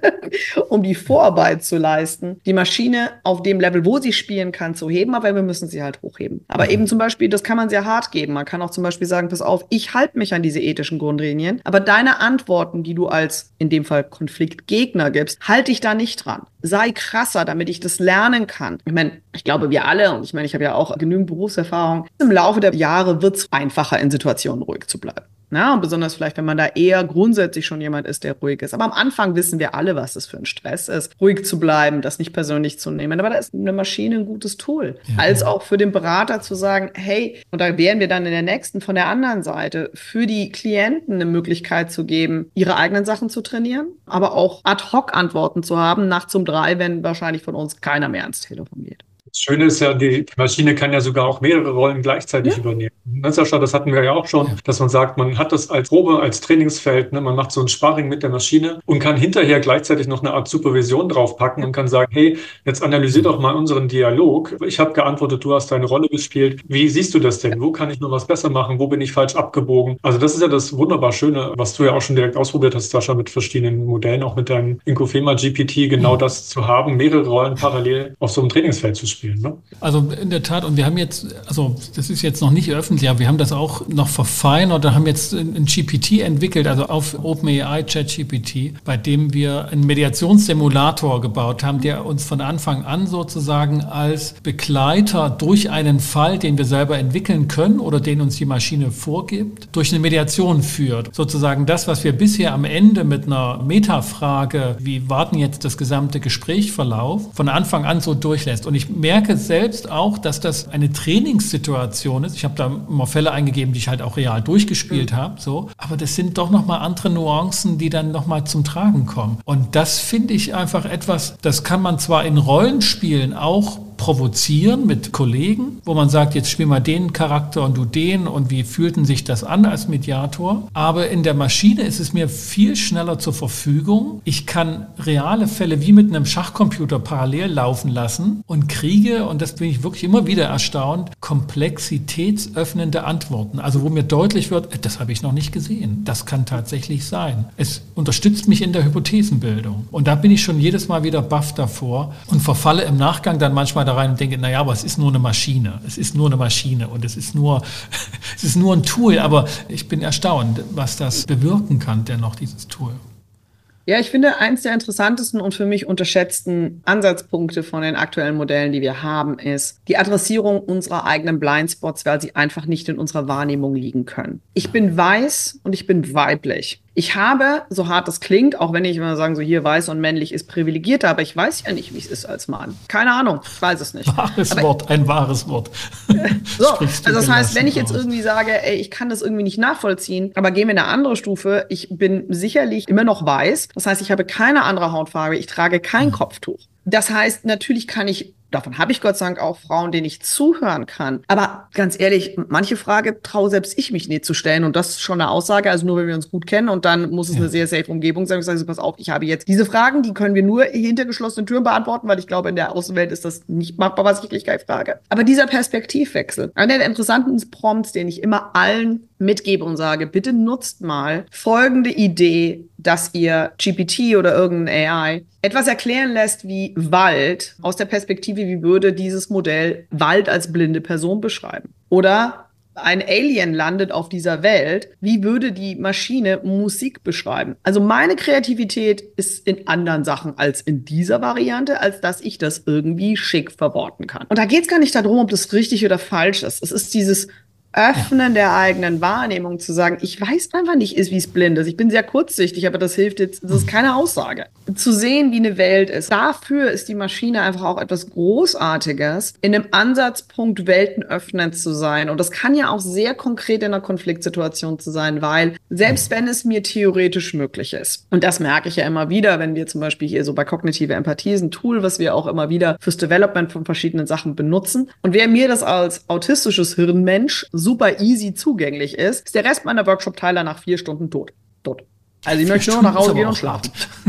um die Vorarbeit zu leisten, die Maschine auf dem Level, wo sie spielen kann, zu heben, aber wir müssen sie halt hochheben. Aber eben zum Beispiel, das kann man sehr hart geben. Man kann auch zum Beispiel sagen, pass auf, ich halte mich an diese ethischen Grundlinien, aber deine Antworten, die du als, in dem Fall Konfliktgegner gibst, halte ich da nicht dran. Sei krasser, damit ich das lernen kann. Ich meine, ich glaube, wir alle, und ich meine, ich habe ja auch genügend Berufserfahrung, im Laufe der Jahre wird es einfacher, in Situationen ruhig zu bleiben. Ja, und besonders vielleicht, wenn man da eher grundsätzlich schon jemand ist, der ruhig ist. Aber am Anfang wissen wir alle, was das für ein Stress ist, ruhig zu bleiben, das nicht persönlich zu nehmen. Aber da ist eine Maschine ein gutes Tool. Ja. Als auch für den Berater zu sagen, hey, und da wären wir dann in der nächsten von der anderen Seite, für die Klienten eine Möglichkeit zu geben, ihre eigenen Sachen zu trainieren, aber auch Ad-Hoc-Antworten zu haben, nachts um drei, wenn wahrscheinlich von uns keiner mehr ans Telefon geht. Das Schöne ist ja, die, die Maschine kann ja sogar auch mehrere Rollen gleichzeitig ja. übernehmen. Das, Sascha, das hatten wir ja auch schon, ja. dass man sagt, man hat das als Probe, als Trainingsfeld, ne? Man macht so ein Sparring mit der Maschine und kann hinterher gleichzeitig noch eine Art Supervision draufpacken und kann sagen, hey, jetzt analysier doch mal unseren Dialog. Ich habe geantwortet, du hast deine Rolle gespielt. Wie siehst du das denn? Wo kann ich noch was besser machen? Wo bin ich falsch abgebogen? Also das ist ja das wunderbar Schöne, was du ja auch schon direkt ausprobiert hast, Sascha, mit verschiedenen Modellen, auch mit deinem Inkofema G P T, genau das zu haben, mehrere Rollen parallel auf so einem Trainingsfeld zu spielen. Ne? Also in der Tat, und wir haben jetzt, also das ist jetzt noch nicht öffentlich, aber wir haben das auch noch verfeinert und haben jetzt ein G P T entwickelt, also auf OpenAI ChatGPT, bei dem wir einen Mediationssimulator gebaut haben, der uns von Anfang an sozusagen als Begleiter durch einen Fall, den wir selber entwickeln können oder den uns die Maschine vorgibt, durch eine Mediation führt. Sozusagen das, was wir bisher am Ende mit einer Metafrage, wie war denn jetzt das gesamte Gespräch verlauf, von Anfang an so durchlässt. Und ich merke selbst auch, dass das eine Trainingssituation ist. Ich habe da immer Fälle eingegeben, die ich halt auch real durchgespielt mhm. habe. So. Aber das sind doch nochmal andere Nuancen, die dann nochmal zum Tragen kommen. Und das finde ich einfach etwas, das kann man zwar in Rollenspielen auch provozieren mit Kollegen, wo man sagt, jetzt spiel mal den Charakter und du den und wie fühlten sich das an als Mediator. Aber in der Maschine ist es mir viel schneller zur Verfügung. Ich kann reale Fälle wie mit einem Schachcomputer parallel laufen lassen und kriege, und das bin ich wirklich immer wieder erstaunt, komplexitätsöffnende Antworten. Also wo mir deutlich wird, das habe ich noch nicht gesehen. Das kann tatsächlich sein. Es unterstützt mich in der Hypothesenbildung. Und da bin ich schon jedes Mal wieder baff davor und verfalle im Nachgang dann manchmal da rein und denke, naja, aber es ist nur eine Maschine. Es ist nur eine Maschine und es ist nur, es ist nur ein Tool. Aber ich bin erstaunt, was das bewirken kann, dennoch dieses Tool. Ja, ich finde, eins der interessantesten und für mich unterschätzten Ansatzpunkte von den aktuellen Modellen, die wir haben, ist die Adressierung unserer eigenen Blindspots, weil sie einfach nicht in unserer Wahrnehmung liegen können. Ich bin weiß und ich bin weiblich. Ich habe, so hart das klingt, auch wenn ich immer sagen, so hier weiß und männlich ist privilegierter, aber ich weiß ja nicht, wie es ist als Mann. Keine Ahnung, ich weiß es nicht. Wahres aber, Wort, ein wahres Wort. So, also das heißt, wenn ich jetzt irgendwie sage, ey, ich kann das irgendwie nicht nachvollziehen, aber gehen wir in eine andere Stufe, ich bin sicherlich immer noch weiß, das heißt, ich habe keine andere Hautfarbe, ich trage kein mhm. Kopftuch. Das heißt, natürlich kann ich, davon habe ich Gott sei Dank auch Frauen, denen ich zuhören kann. Aber ganz ehrlich, manche Frage traue selbst ich mich nicht zu stellen. Und das ist schon eine Aussage, also nur, wenn wir uns gut kennen. Und dann muss es ja. eine sehr safe Umgebung sein. Ich sage, pass auf, ich habe jetzt diese Fragen, die können wir nur hinter geschlossenen Türen beantworten, weil ich glaube, in der Außenwelt ist das nicht machbar, was ich gleich frage. Aber dieser Perspektivwechsel, einer der interessanten Prompts, den ich immer allen mitgebe und sage, bitte nutzt mal folgende Idee, dass ihr G P T oder irgendein A I etwas erklären lässt wie Wald aus der Perspektive, wie würde dieses Modell Wald als blinde Person beschreiben? Oder ein Alien landet auf dieser Welt, wie würde die Maschine Musik beschreiben? Also meine Kreativität ist in anderen Sachen als in dieser Variante, als dass ich das irgendwie schick verworten kann. Und da geht es gar nicht darum, ob das richtig oder falsch ist. Es ist dieses Öffnen ja. der eigenen Wahrnehmung, zu sagen, ich weiß einfach nicht, wie es blind ist. Ich bin sehr kurzsichtig, aber das hilft jetzt, das ist keine Aussage. Zu sehen, wie eine Welt ist. Dafür ist die Maschine einfach auch etwas Großartiges, in einem Ansatzpunkt weltenöffnend zu sein. Und das kann ja auch sehr konkret in einer Konfliktsituation zu sein, weil selbst wenn es mir theoretisch möglich ist, und das merke ich ja immer wieder, wenn wir zum Beispiel hier so bei kognitive Empathie ist ein Tool, was wir auch immer wieder fürs Development von verschiedenen Sachen benutzen. Und wer mir das als autistisches Hirnmensch super easy zugänglich ist, ist der Rest meiner Workshop-Teiler nach vier Stunden tot. Tot. Also ich möchte nur nach Hause gehen und schlafen.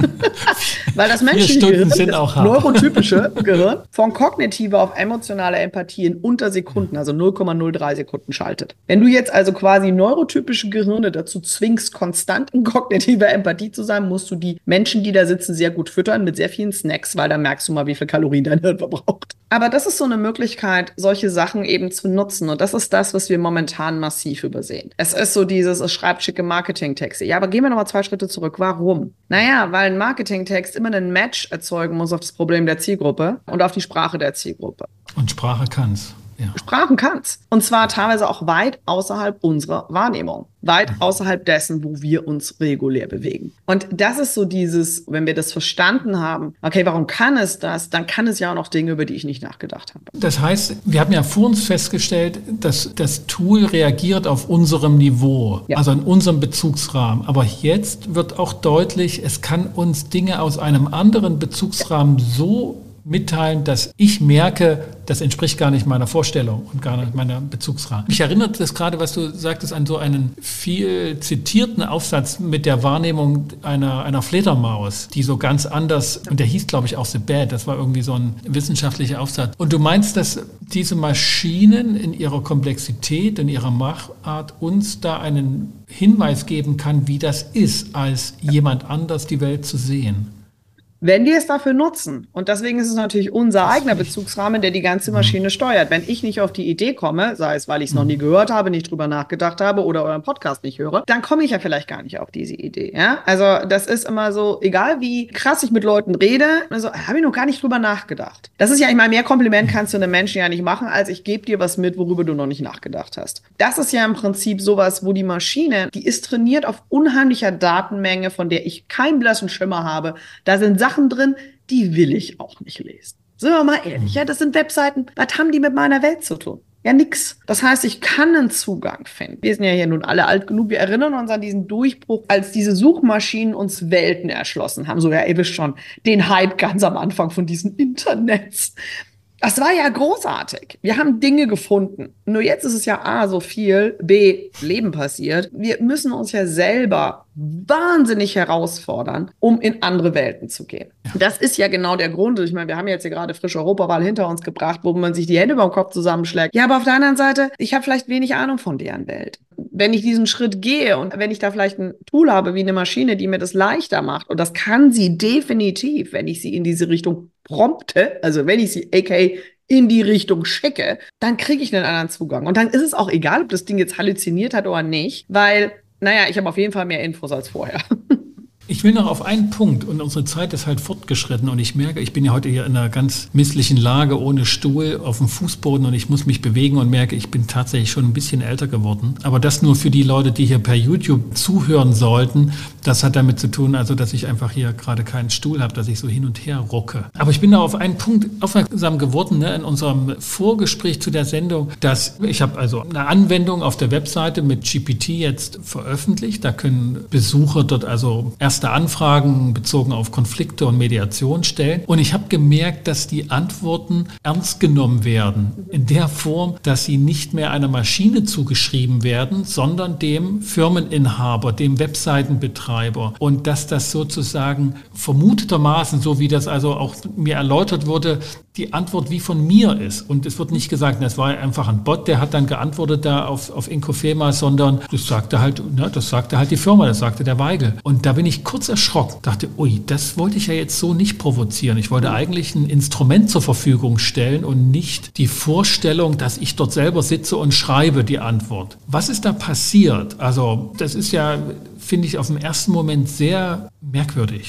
Weil das menschliche Gehirn, das neurotypische Gehirn, von kognitiver auf emotionale Empathie in unter Sekunden, also null Komma null drei Sekunden schaltet. Wenn du jetzt also quasi neurotypische Gehirne dazu zwingst, konstant in kognitiver Empathie zu sein, musst du die Menschen, die da sitzen, sehr gut füttern mit sehr vielen Snacks, weil dann merkst du mal, wie viel Kalorien dein Hirn verbraucht. Aber das ist so eine Möglichkeit, solche Sachen eben zu nutzen. Und das ist das, was wir momentan massiv übersehen. Es ist so dieses, es schreibt schicke Marketingtexte. Ja, aber gehen wir nochmal zwei Schritte zurück. Warum? Naja, weil ein Marketingtext immer einen Match erzeugen muss auf das Problem der Zielgruppe und auf die Sprache der Zielgruppe. Und Sprache kann's. Ja. Sprachen kann's. Und zwar teilweise auch weit außerhalb unserer Wahrnehmung. Weit außerhalb dessen, wo wir uns regulär bewegen. Und das ist so dieses, wenn wir das verstanden haben, okay, warum kann es das? Dann kann es ja auch noch Dinge, über die ich nicht nachgedacht habe. Das heißt, wir haben ja vor uns festgestellt, dass das Tool reagiert auf unserem Niveau, ja. also in unserem Bezugsrahmen. Aber jetzt wird auch deutlich, es kann uns Dinge aus einem anderen Bezugsrahmen so mitteilen, dass ich merke, das entspricht gar nicht meiner Vorstellung und gar nicht meiner Bezugsrahmen. Mich erinnert das gerade, was du sagtest, an so einen viel zitierten Aufsatz mit der Wahrnehmung einer, einer Fledermaus, die so ganz anders, und der hieß, glaube ich, auch The Bat, das war irgendwie so ein wissenschaftlicher Aufsatz. Und du meinst, dass diese Maschinen in ihrer Komplexität, in ihrer Machart uns da einen Hinweis geben kann, wie das ist, als jemand anders die Welt zu sehen? Wenn wir es dafür nutzen. Und deswegen ist es natürlich unser eigener Bezugsrahmen, der die ganze Maschine steuert. Wenn ich nicht auf die Idee komme, sei es, weil ich es noch nie gehört habe, nicht drüber nachgedacht habe oder euren Podcast nicht höre, dann komme ich ja vielleicht gar nicht auf diese Idee. Ja? Also das ist immer so, egal wie krass ich mit Leuten rede, also habe ich noch gar nicht drüber nachgedacht. Das ist ja, ich meine, mehr Kompliment kannst du einem Menschen ja nicht machen, als ich gebe dir was mit, worüber du noch nicht nachgedacht hast. Das ist ja im Prinzip sowas, wo die Maschine, die ist trainiert auf unheimlicher Datenmenge, von der ich keinen blassen Schimmer habe. Da sind Sachen drin, die will ich auch nicht lesen. Sind wir mal ehrlich, ja, das sind Webseiten, was haben die mit meiner Welt zu tun? Ja, nix. Das heißt, ich kann einen Zugang finden. Wir sind ja hier nun alle alt genug, wir erinnern uns an diesen Durchbruch, als diese Suchmaschinen uns Welten erschlossen haben. So, ja, ihr wisst schon, den Hype ganz am Anfang von diesen Internets. Das war ja großartig. Wir haben Dinge gefunden. Nur jetzt ist es ja A, so viel, B, Leben passiert. Wir müssen uns ja selber wahnsinnig herausfordern, um in andere Welten zu gehen. Ja. Das ist ja genau der Grund. Ich meine, wir haben jetzt hier gerade frische Europawahl hinter uns gebracht, wo man sich die Hände über den Kopf zusammenschlägt. Ja, aber auf der anderen Seite, ich habe vielleicht wenig Ahnung von deren Welt. Wenn ich diesen Schritt gehe und wenn ich da vielleicht ein Tool habe wie eine Maschine, die mir das leichter macht, und das kann sie definitiv, wenn ich sie in diese Richtung prompte, also wenn ich sie aka in die Richtung schicke, dann kriege ich einen anderen Zugang. Und dann ist es auch egal, ob das Ding jetzt halluziniert hat oder nicht, weil, naja, ich habe auf jeden Fall mehr Infos als vorher. Ich will noch auf einen Punkt, und unsere Zeit ist halt fortgeschritten, und ich merke, ich bin ja heute hier in einer ganz misslichen Lage ohne Stuhl auf dem Fußboden und ich muss mich bewegen und merke, ich bin tatsächlich schon ein bisschen älter geworden. Aber das nur für die Leute, die hier per YouTube zuhören sollten. Das hat damit zu tun, also dass ich einfach hier gerade keinen Stuhl habe, dass ich so hin und her rucke. Aber ich bin da auf einen Punkt aufmerksam geworden, ne, in unserem Vorgespräch zu der Sendung, dass ich habe also eine Anwendung auf der Webseite mit G P T jetzt veröffentlicht. Da können Besucher dort also erst erste Anfragen bezogen auf Konflikte und Mediation stellen. Und ich habe gemerkt, dass die Antworten ernst genommen werden. In der Form, dass sie nicht mehr einer Maschine zugeschrieben werden, sondern dem Firmeninhaber, dem Webseitenbetreiber. Und dass das sozusagen vermutetermaßen, so wie das also auch mir erläutert wurde, die Antwort wie von mir ist. Und es wird nicht gesagt, das war einfach ein Bot, der hat dann geantwortet da auf, auf Inkofema, sondern das sagte halt, ne, das sagte halt die Firma, das sagte der Weigel. Und da bin ich kurz erschrocken, dachte, ui, das wollte ich ja jetzt so nicht provozieren. Ich wollte eigentlich ein Instrument zur Verfügung stellen und nicht die Vorstellung, dass ich dort selber sitze und schreibe die Antwort. Was ist da passiert? Also das ist ja, finde ich, auf den ersten Moment sehr merkwürdig.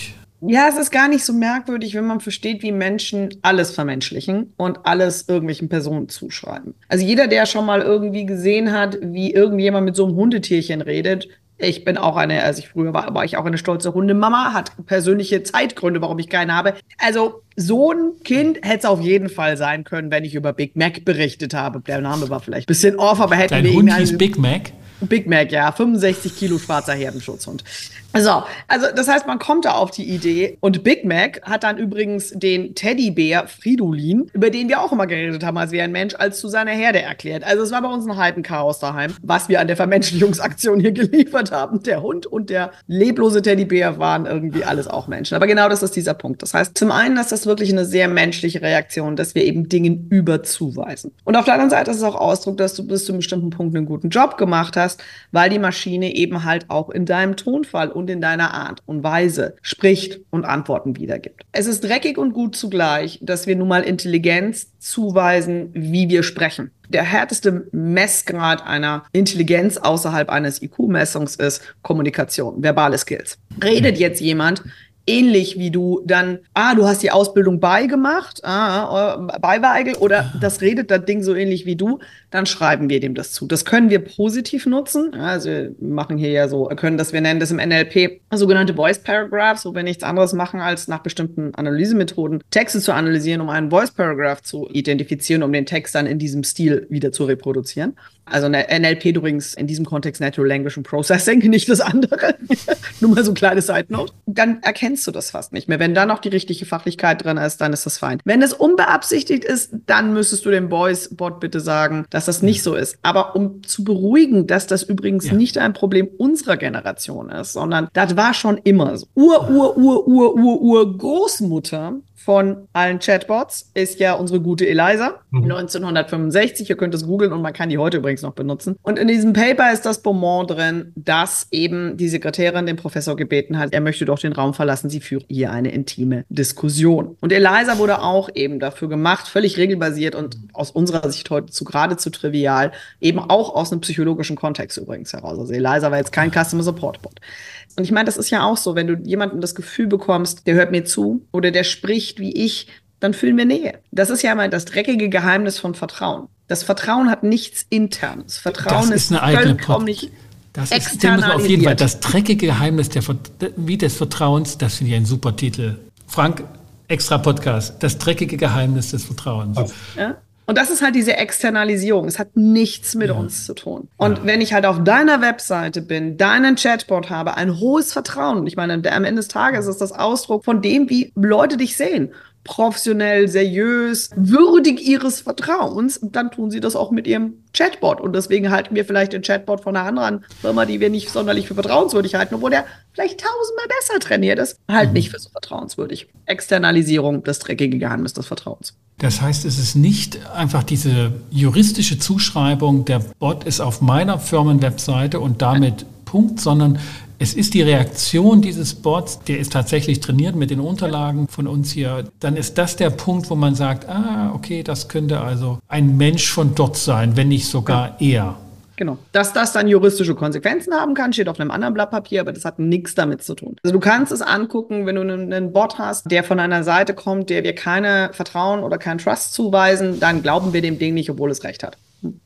Ja, es ist gar nicht so merkwürdig, wenn man versteht, wie Menschen alles vermenschlichen und alles irgendwelchen Personen zuschreiben. Also jeder, der schon mal irgendwie gesehen hat, wie irgendjemand mit so einem Hundetierchen redet, ich bin auch eine, also ich früher war, war ich auch eine stolze Hundemama, hat persönliche Zeitgründe, warum ich keine habe. Also so ein Kind hätte es auf jeden Fall sein können, wenn ich über Big Mac berichtet habe. Der Name war vielleicht ein bisschen off, aber hätten Dein wir Hund ihn hieß Big Mac? Big Mac, ja, fünfundsechzig Kilo schwarzer Herdenschutzhund. So, also das heißt, man kommt da auf die Idee. Und Big Mac hat dann übrigens den Teddybär Fridolin, über den wir auch immer geredet haben, als wäre ein Mensch, als zu seiner Herde erklärt. Also es war bei uns ein Heidenchaos daheim, was wir an der Vermenschlichungsaktion hier geliefert haben. Der Hund und der leblose Teddybär waren irgendwie alles auch Menschen. Aber genau das ist dieser Punkt. Das heißt, zum einen ist das wirklich eine sehr menschliche Reaktion, dass wir eben Dingen überzuweisen. Und auf der anderen Seite ist es auch Ausdruck, dass du bis zu einem bestimmten Punkt einen guten Job gemacht hast, weil die Maschine eben halt auch in deinem Tonfall und in deiner Art und Weise spricht und Antworten wiedergibt. Es ist dreckig und gut zugleich, dass wir nun mal Intelligenz zuweisen, wie wir sprechen. Der härteste Messgrad einer Intelligenz außerhalb eines I Q-Messungs ist Kommunikation, verbale Skills. Redet jetzt jemand ähnlich wie du, dann, ah, du hast die Ausbildung beigemacht, ah, bei Weigel, oder das redet das Ding so ähnlich wie du, dann schreiben wir dem das zu. Das können wir positiv nutzen. Also wir machen hier ja so, können das, wir nennen das im N L P sogenannte Voice Paragraphs, wo wir nichts anderes machen, als nach bestimmten Analysemethoden Texte zu analysieren, um einen Voice Paragraph zu identifizieren, um den Text dann in diesem Stil wieder zu reproduzieren. Also N L P übrigens in diesem Kontext Natural Language and Processing, nicht das andere. Nur mal so ein kleines Side Note. Dann erkennst du das fast nicht mehr. Wenn da noch die richtige Fachlichkeit drin ist, dann ist das fein. Wenn es unbeabsichtigt ist, dann müsstest du dem Voice-Bot bitte sagen, dass das nicht so ist. Aber um zu beruhigen, dass das übrigens ja. nicht ein Problem unserer Generation ist, sondern das war schon immer so. Ur, Ur, Ur, Ur, Ur, Ur Großmutter von allen Chatbots ist ja unsere gute Eliza, mhm. neunzehnhundertfünfundsechzig. Ihr könnt es googeln und man kann die heute übrigens noch benutzen. Und in diesem Paper ist das Bonmot drin, dass eben die Sekretärin den Professor gebeten hat, er möchte doch den Raum verlassen, sie führt hier eine intime Diskussion. Und Eliza wurde auch eben dafür gemacht, völlig regelbasiert und aus unserer Sicht heute zu geradezu trivial, eben auch aus einem psychologischen Kontext übrigens heraus. Also Eliza war jetzt kein Customer Support Bot. Und ich meine, das ist ja auch so, wenn du jemandem das Gefühl bekommst, der hört mir zu oder der spricht wie ich, dann fühlen wir Nähe. Das ist ja mal das dreckige Geheimnis von Vertrauen. Das Vertrauen hat nichts Internes. Vertrauen das ist, ist eine eigene vollkommen Das ist dem müssen wir auf jeden Fall das dreckige Geheimnis der, wie des Vertrauens. Das finde ich ein super Titel. Frank, extra Podcast. Das dreckige Geheimnis des Vertrauens. Ja? Und das ist halt diese Externalisierung. Es hat nichts mit ja. uns zu tun. Und ja. wenn ich halt auf deiner Webseite bin, deinen Chatbot habe, ein hohes Vertrauen. Ich meine, am Ende des Tages ist das Ausdruck von dem, wie Leute dich sehen. Professionell, seriös, würdig ihres Vertrauens, dann tun sie das auch mit ihrem Chatbot. Und deswegen halten wir vielleicht den Chatbot von einer anderen Firma, die wir nicht sonderlich für vertrauenswürdig halten, obwohl der vielleicht tausendmal besser trainiert ist, halt nicht für so vertrauenswürdig. Externalisierung, das dreckige Geheimnis des Vertrauens. Das heißt, es ist nicht einfach diese juristische Zuschreibung, der Bot ist auf meiner Firmenwebseite und damit ja. Punkt, sondern es ist die Reaktion dieses Bots, der ist tatsächlich trainiert mit den Unterlagen von uns hier. Dann ist das der Punkt, wo man sagt, ah, okay, das könnte also ein Mensch von dort sein, wenn nicht sogar ja. er. Genau. Dass das dann juristische Konsequenzen haben kann, steht auf einem anderen Blatt Papier, aber das hat nichts damit zu tun. Also du kannst es angucken, wenn du einen Bot hast, der von einer Seite kommt, der wir keine Vertrauen oder keinen Trust zuweisen, dann glauben wir dem Ding nicht, obwohl es recht hat. Hm.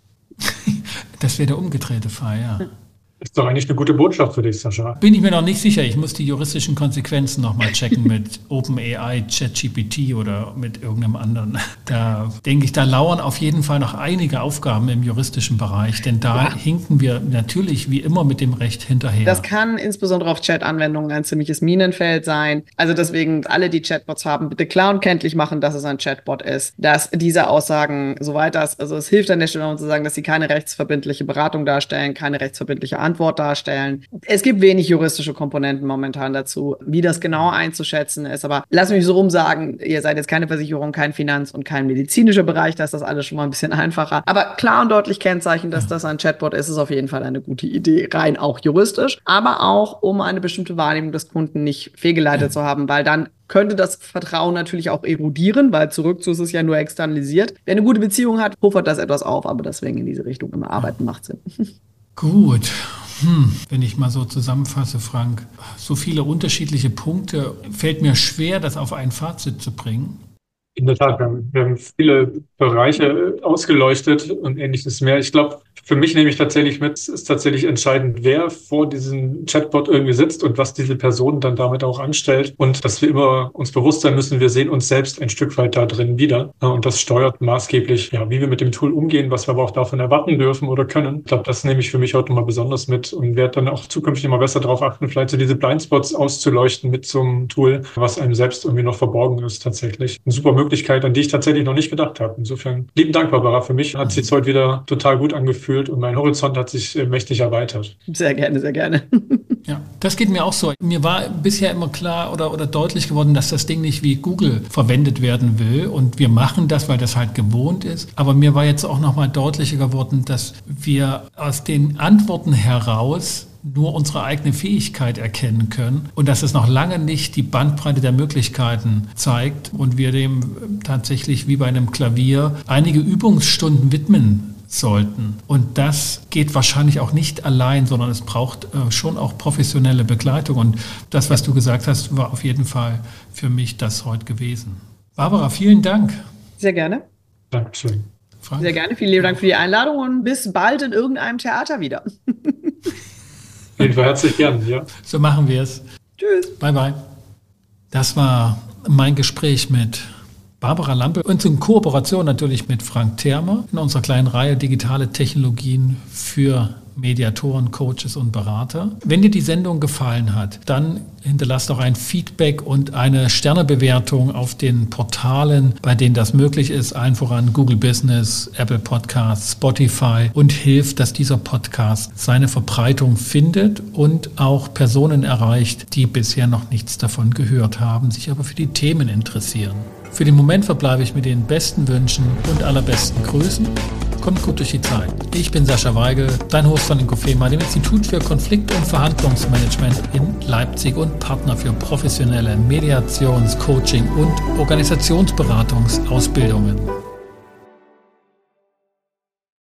Das wäre der umgedrehte Fall, ja. Hm. Ist doch eigentlich eine gute Botschaft für dich, Sascha. Bin ich mir noch nicht sicher. Ich muss die juristischen Konsequenzen nochmal checken mit OpenAI, ChatGPT oder mit irgendeinem anderen. Da denke ich, da lauern auf jeden Fall noch einige Aufgaben im juristischen Bereich, denn da ja. hinken wir natürlich wie immer mit dem Recht hinterher. Das kann insbesondere auf Chat-Anwendungen ein ziemliches Minenfeld sein. Also deswegen alle, die Chatbots haben, bitte klar und kenntlich machen, dass es ein Chatbot ist, dass diese Aussagen, soweit das, also es hilft an der Stelle, um zu sagen, dass sie keine rechtsverbindliche Beratung darstellen, keine rechtsverbindliche Antwort Antwort darstellen. Es gibt wenig juristische Komponenten momentan dazu, wie das genau einzuschätzen ist. Aber lass mich so rum sagen, ihr seid jetzt keine Versicherung, kein Finanz- und kein medizinischer Bereich, da ist das alles schon mal ein bisschen einfacher. Aber klar und deutlich kennzeichnen, dass das ein Chatbot ist, ist auf jeden Fall eine gute Idee, rein auch juristisch, aber auch, um eine bestimmte Wahrnehmung des Kunden nicht fehlgeleitet zu haben, weil dann könnte das Vertrauen natürlich auch erodieren, weil zurück zu ist es ja nur externalisiert. Wer eine gute Beziehung hat, puffert das etwas auf, aber deswegen in diese Richtung immer arbeiten macht Sinn. Gut. Hm, wenn ich mal so zusammenfasse, Frank, so viele unterschiedliche Punkte, fällt mir schwer, das auf ein Fazit zu bringen. In der Tat, wir haben, wir haben viele Bereiche ausgeleuchtet und Ähnliches mehr. Ich glaube, für mich nehme ich tatsächlich mit, es ist tatsächlich entscheidend, wer vor diesem Chatbot irgendwie sitzt und was diese Person dann damit auch anstellt. Und dass wir immer uns bewusst sein müssen, wir sehen uns selbst ein Stück weit da drin wieder. Und das steuert maßgeblich, ja, wie wir mit dem Tool umgehen, was wir aber auch davon erwarten dürfen oder können. Ich glaube, das nehme ich für mich heute mal besonders mit und werde dann auch zukünftig immer besser darauf achten, vielleicht so diese Blindspots auszuleuchten mit so einem Tool, was einem selbst irgendwie noch verborgen ist tatsächlich. Eine super Möglichkeit, an die ich tatsächlich noch nicht gedacht habe. Insofern lieben Dank, Barbara. Für mich hat sich jetzt heute wieder total gut angefühlt und mein Horizont hat sich mächtig erweitert. Sehr gerne, sehr gerne. Ja, das geht mir auch so. Mir war bisher immer klar oder, oder deutlich geworden, dass das Ding nicht wie Google verwendet werden will. Und wir machen das, weil das halt gewohnt ist. Aber mir war jetzt auch nochmal deutlicher geworden, dass wir aus den Antworten heraus nur unsere eigene Fähigkeit erkennen können und dass es noch lange nicht die Bandbreite der Möglichkeiten zeigt und wir dem tatsächlich wie bei einem Klavier einige Übungsstunden widmen sollten. Und das geht wahrscheinlich auch nicht allein, sondern es braucht äh, schon auch professionelle Begleitung. Und das, was du gesagt hast, war auf jeden Fall für mich das heute gewesen. Barbara, vielen Dank. Sehr gerne. Dankeschön. Frank? Sehr gerne. Vielen lieben Dank für die Einladung und bis bald in irgendeinem Theater wieder. Auf jeden Fall herzlich gern, ja. So machen wir es. Tschüss. Bye, bye. Das war mein Gespräch mit Barbara Lampel und in Kooperation natürlich mit Frank Thermer in unserer kleinen Reihe Digitale Technologien für Mediatoren, Coaches und Berater. Wenn dir die Sendung gefallen hat, dann hinterlass doch ein Feedback und eine Sternebewertung auf den Portalen, bei denen das möglich ist, allen voran Google Business, Apple Podcasts, Spotify und hilf, dass dieser Podcast seine Verbreitung findet und auch Personen erreicht, die bisher noch nichts davon gehört haben, sich aber für die Themen interessieren. Für den Moment verbleibe ich mit den besten Wünschen und allerbesten Grüßen. Kommt gut durch die Zeit. Ich bin Sascha Weigel, dein Host von Inkofema, dem Institut für Konflikt- und Verhandlungsmanagement in Leipzig und Partner für professionelle Mediations-, Coaching- und Organisationsberatungsausbildungen.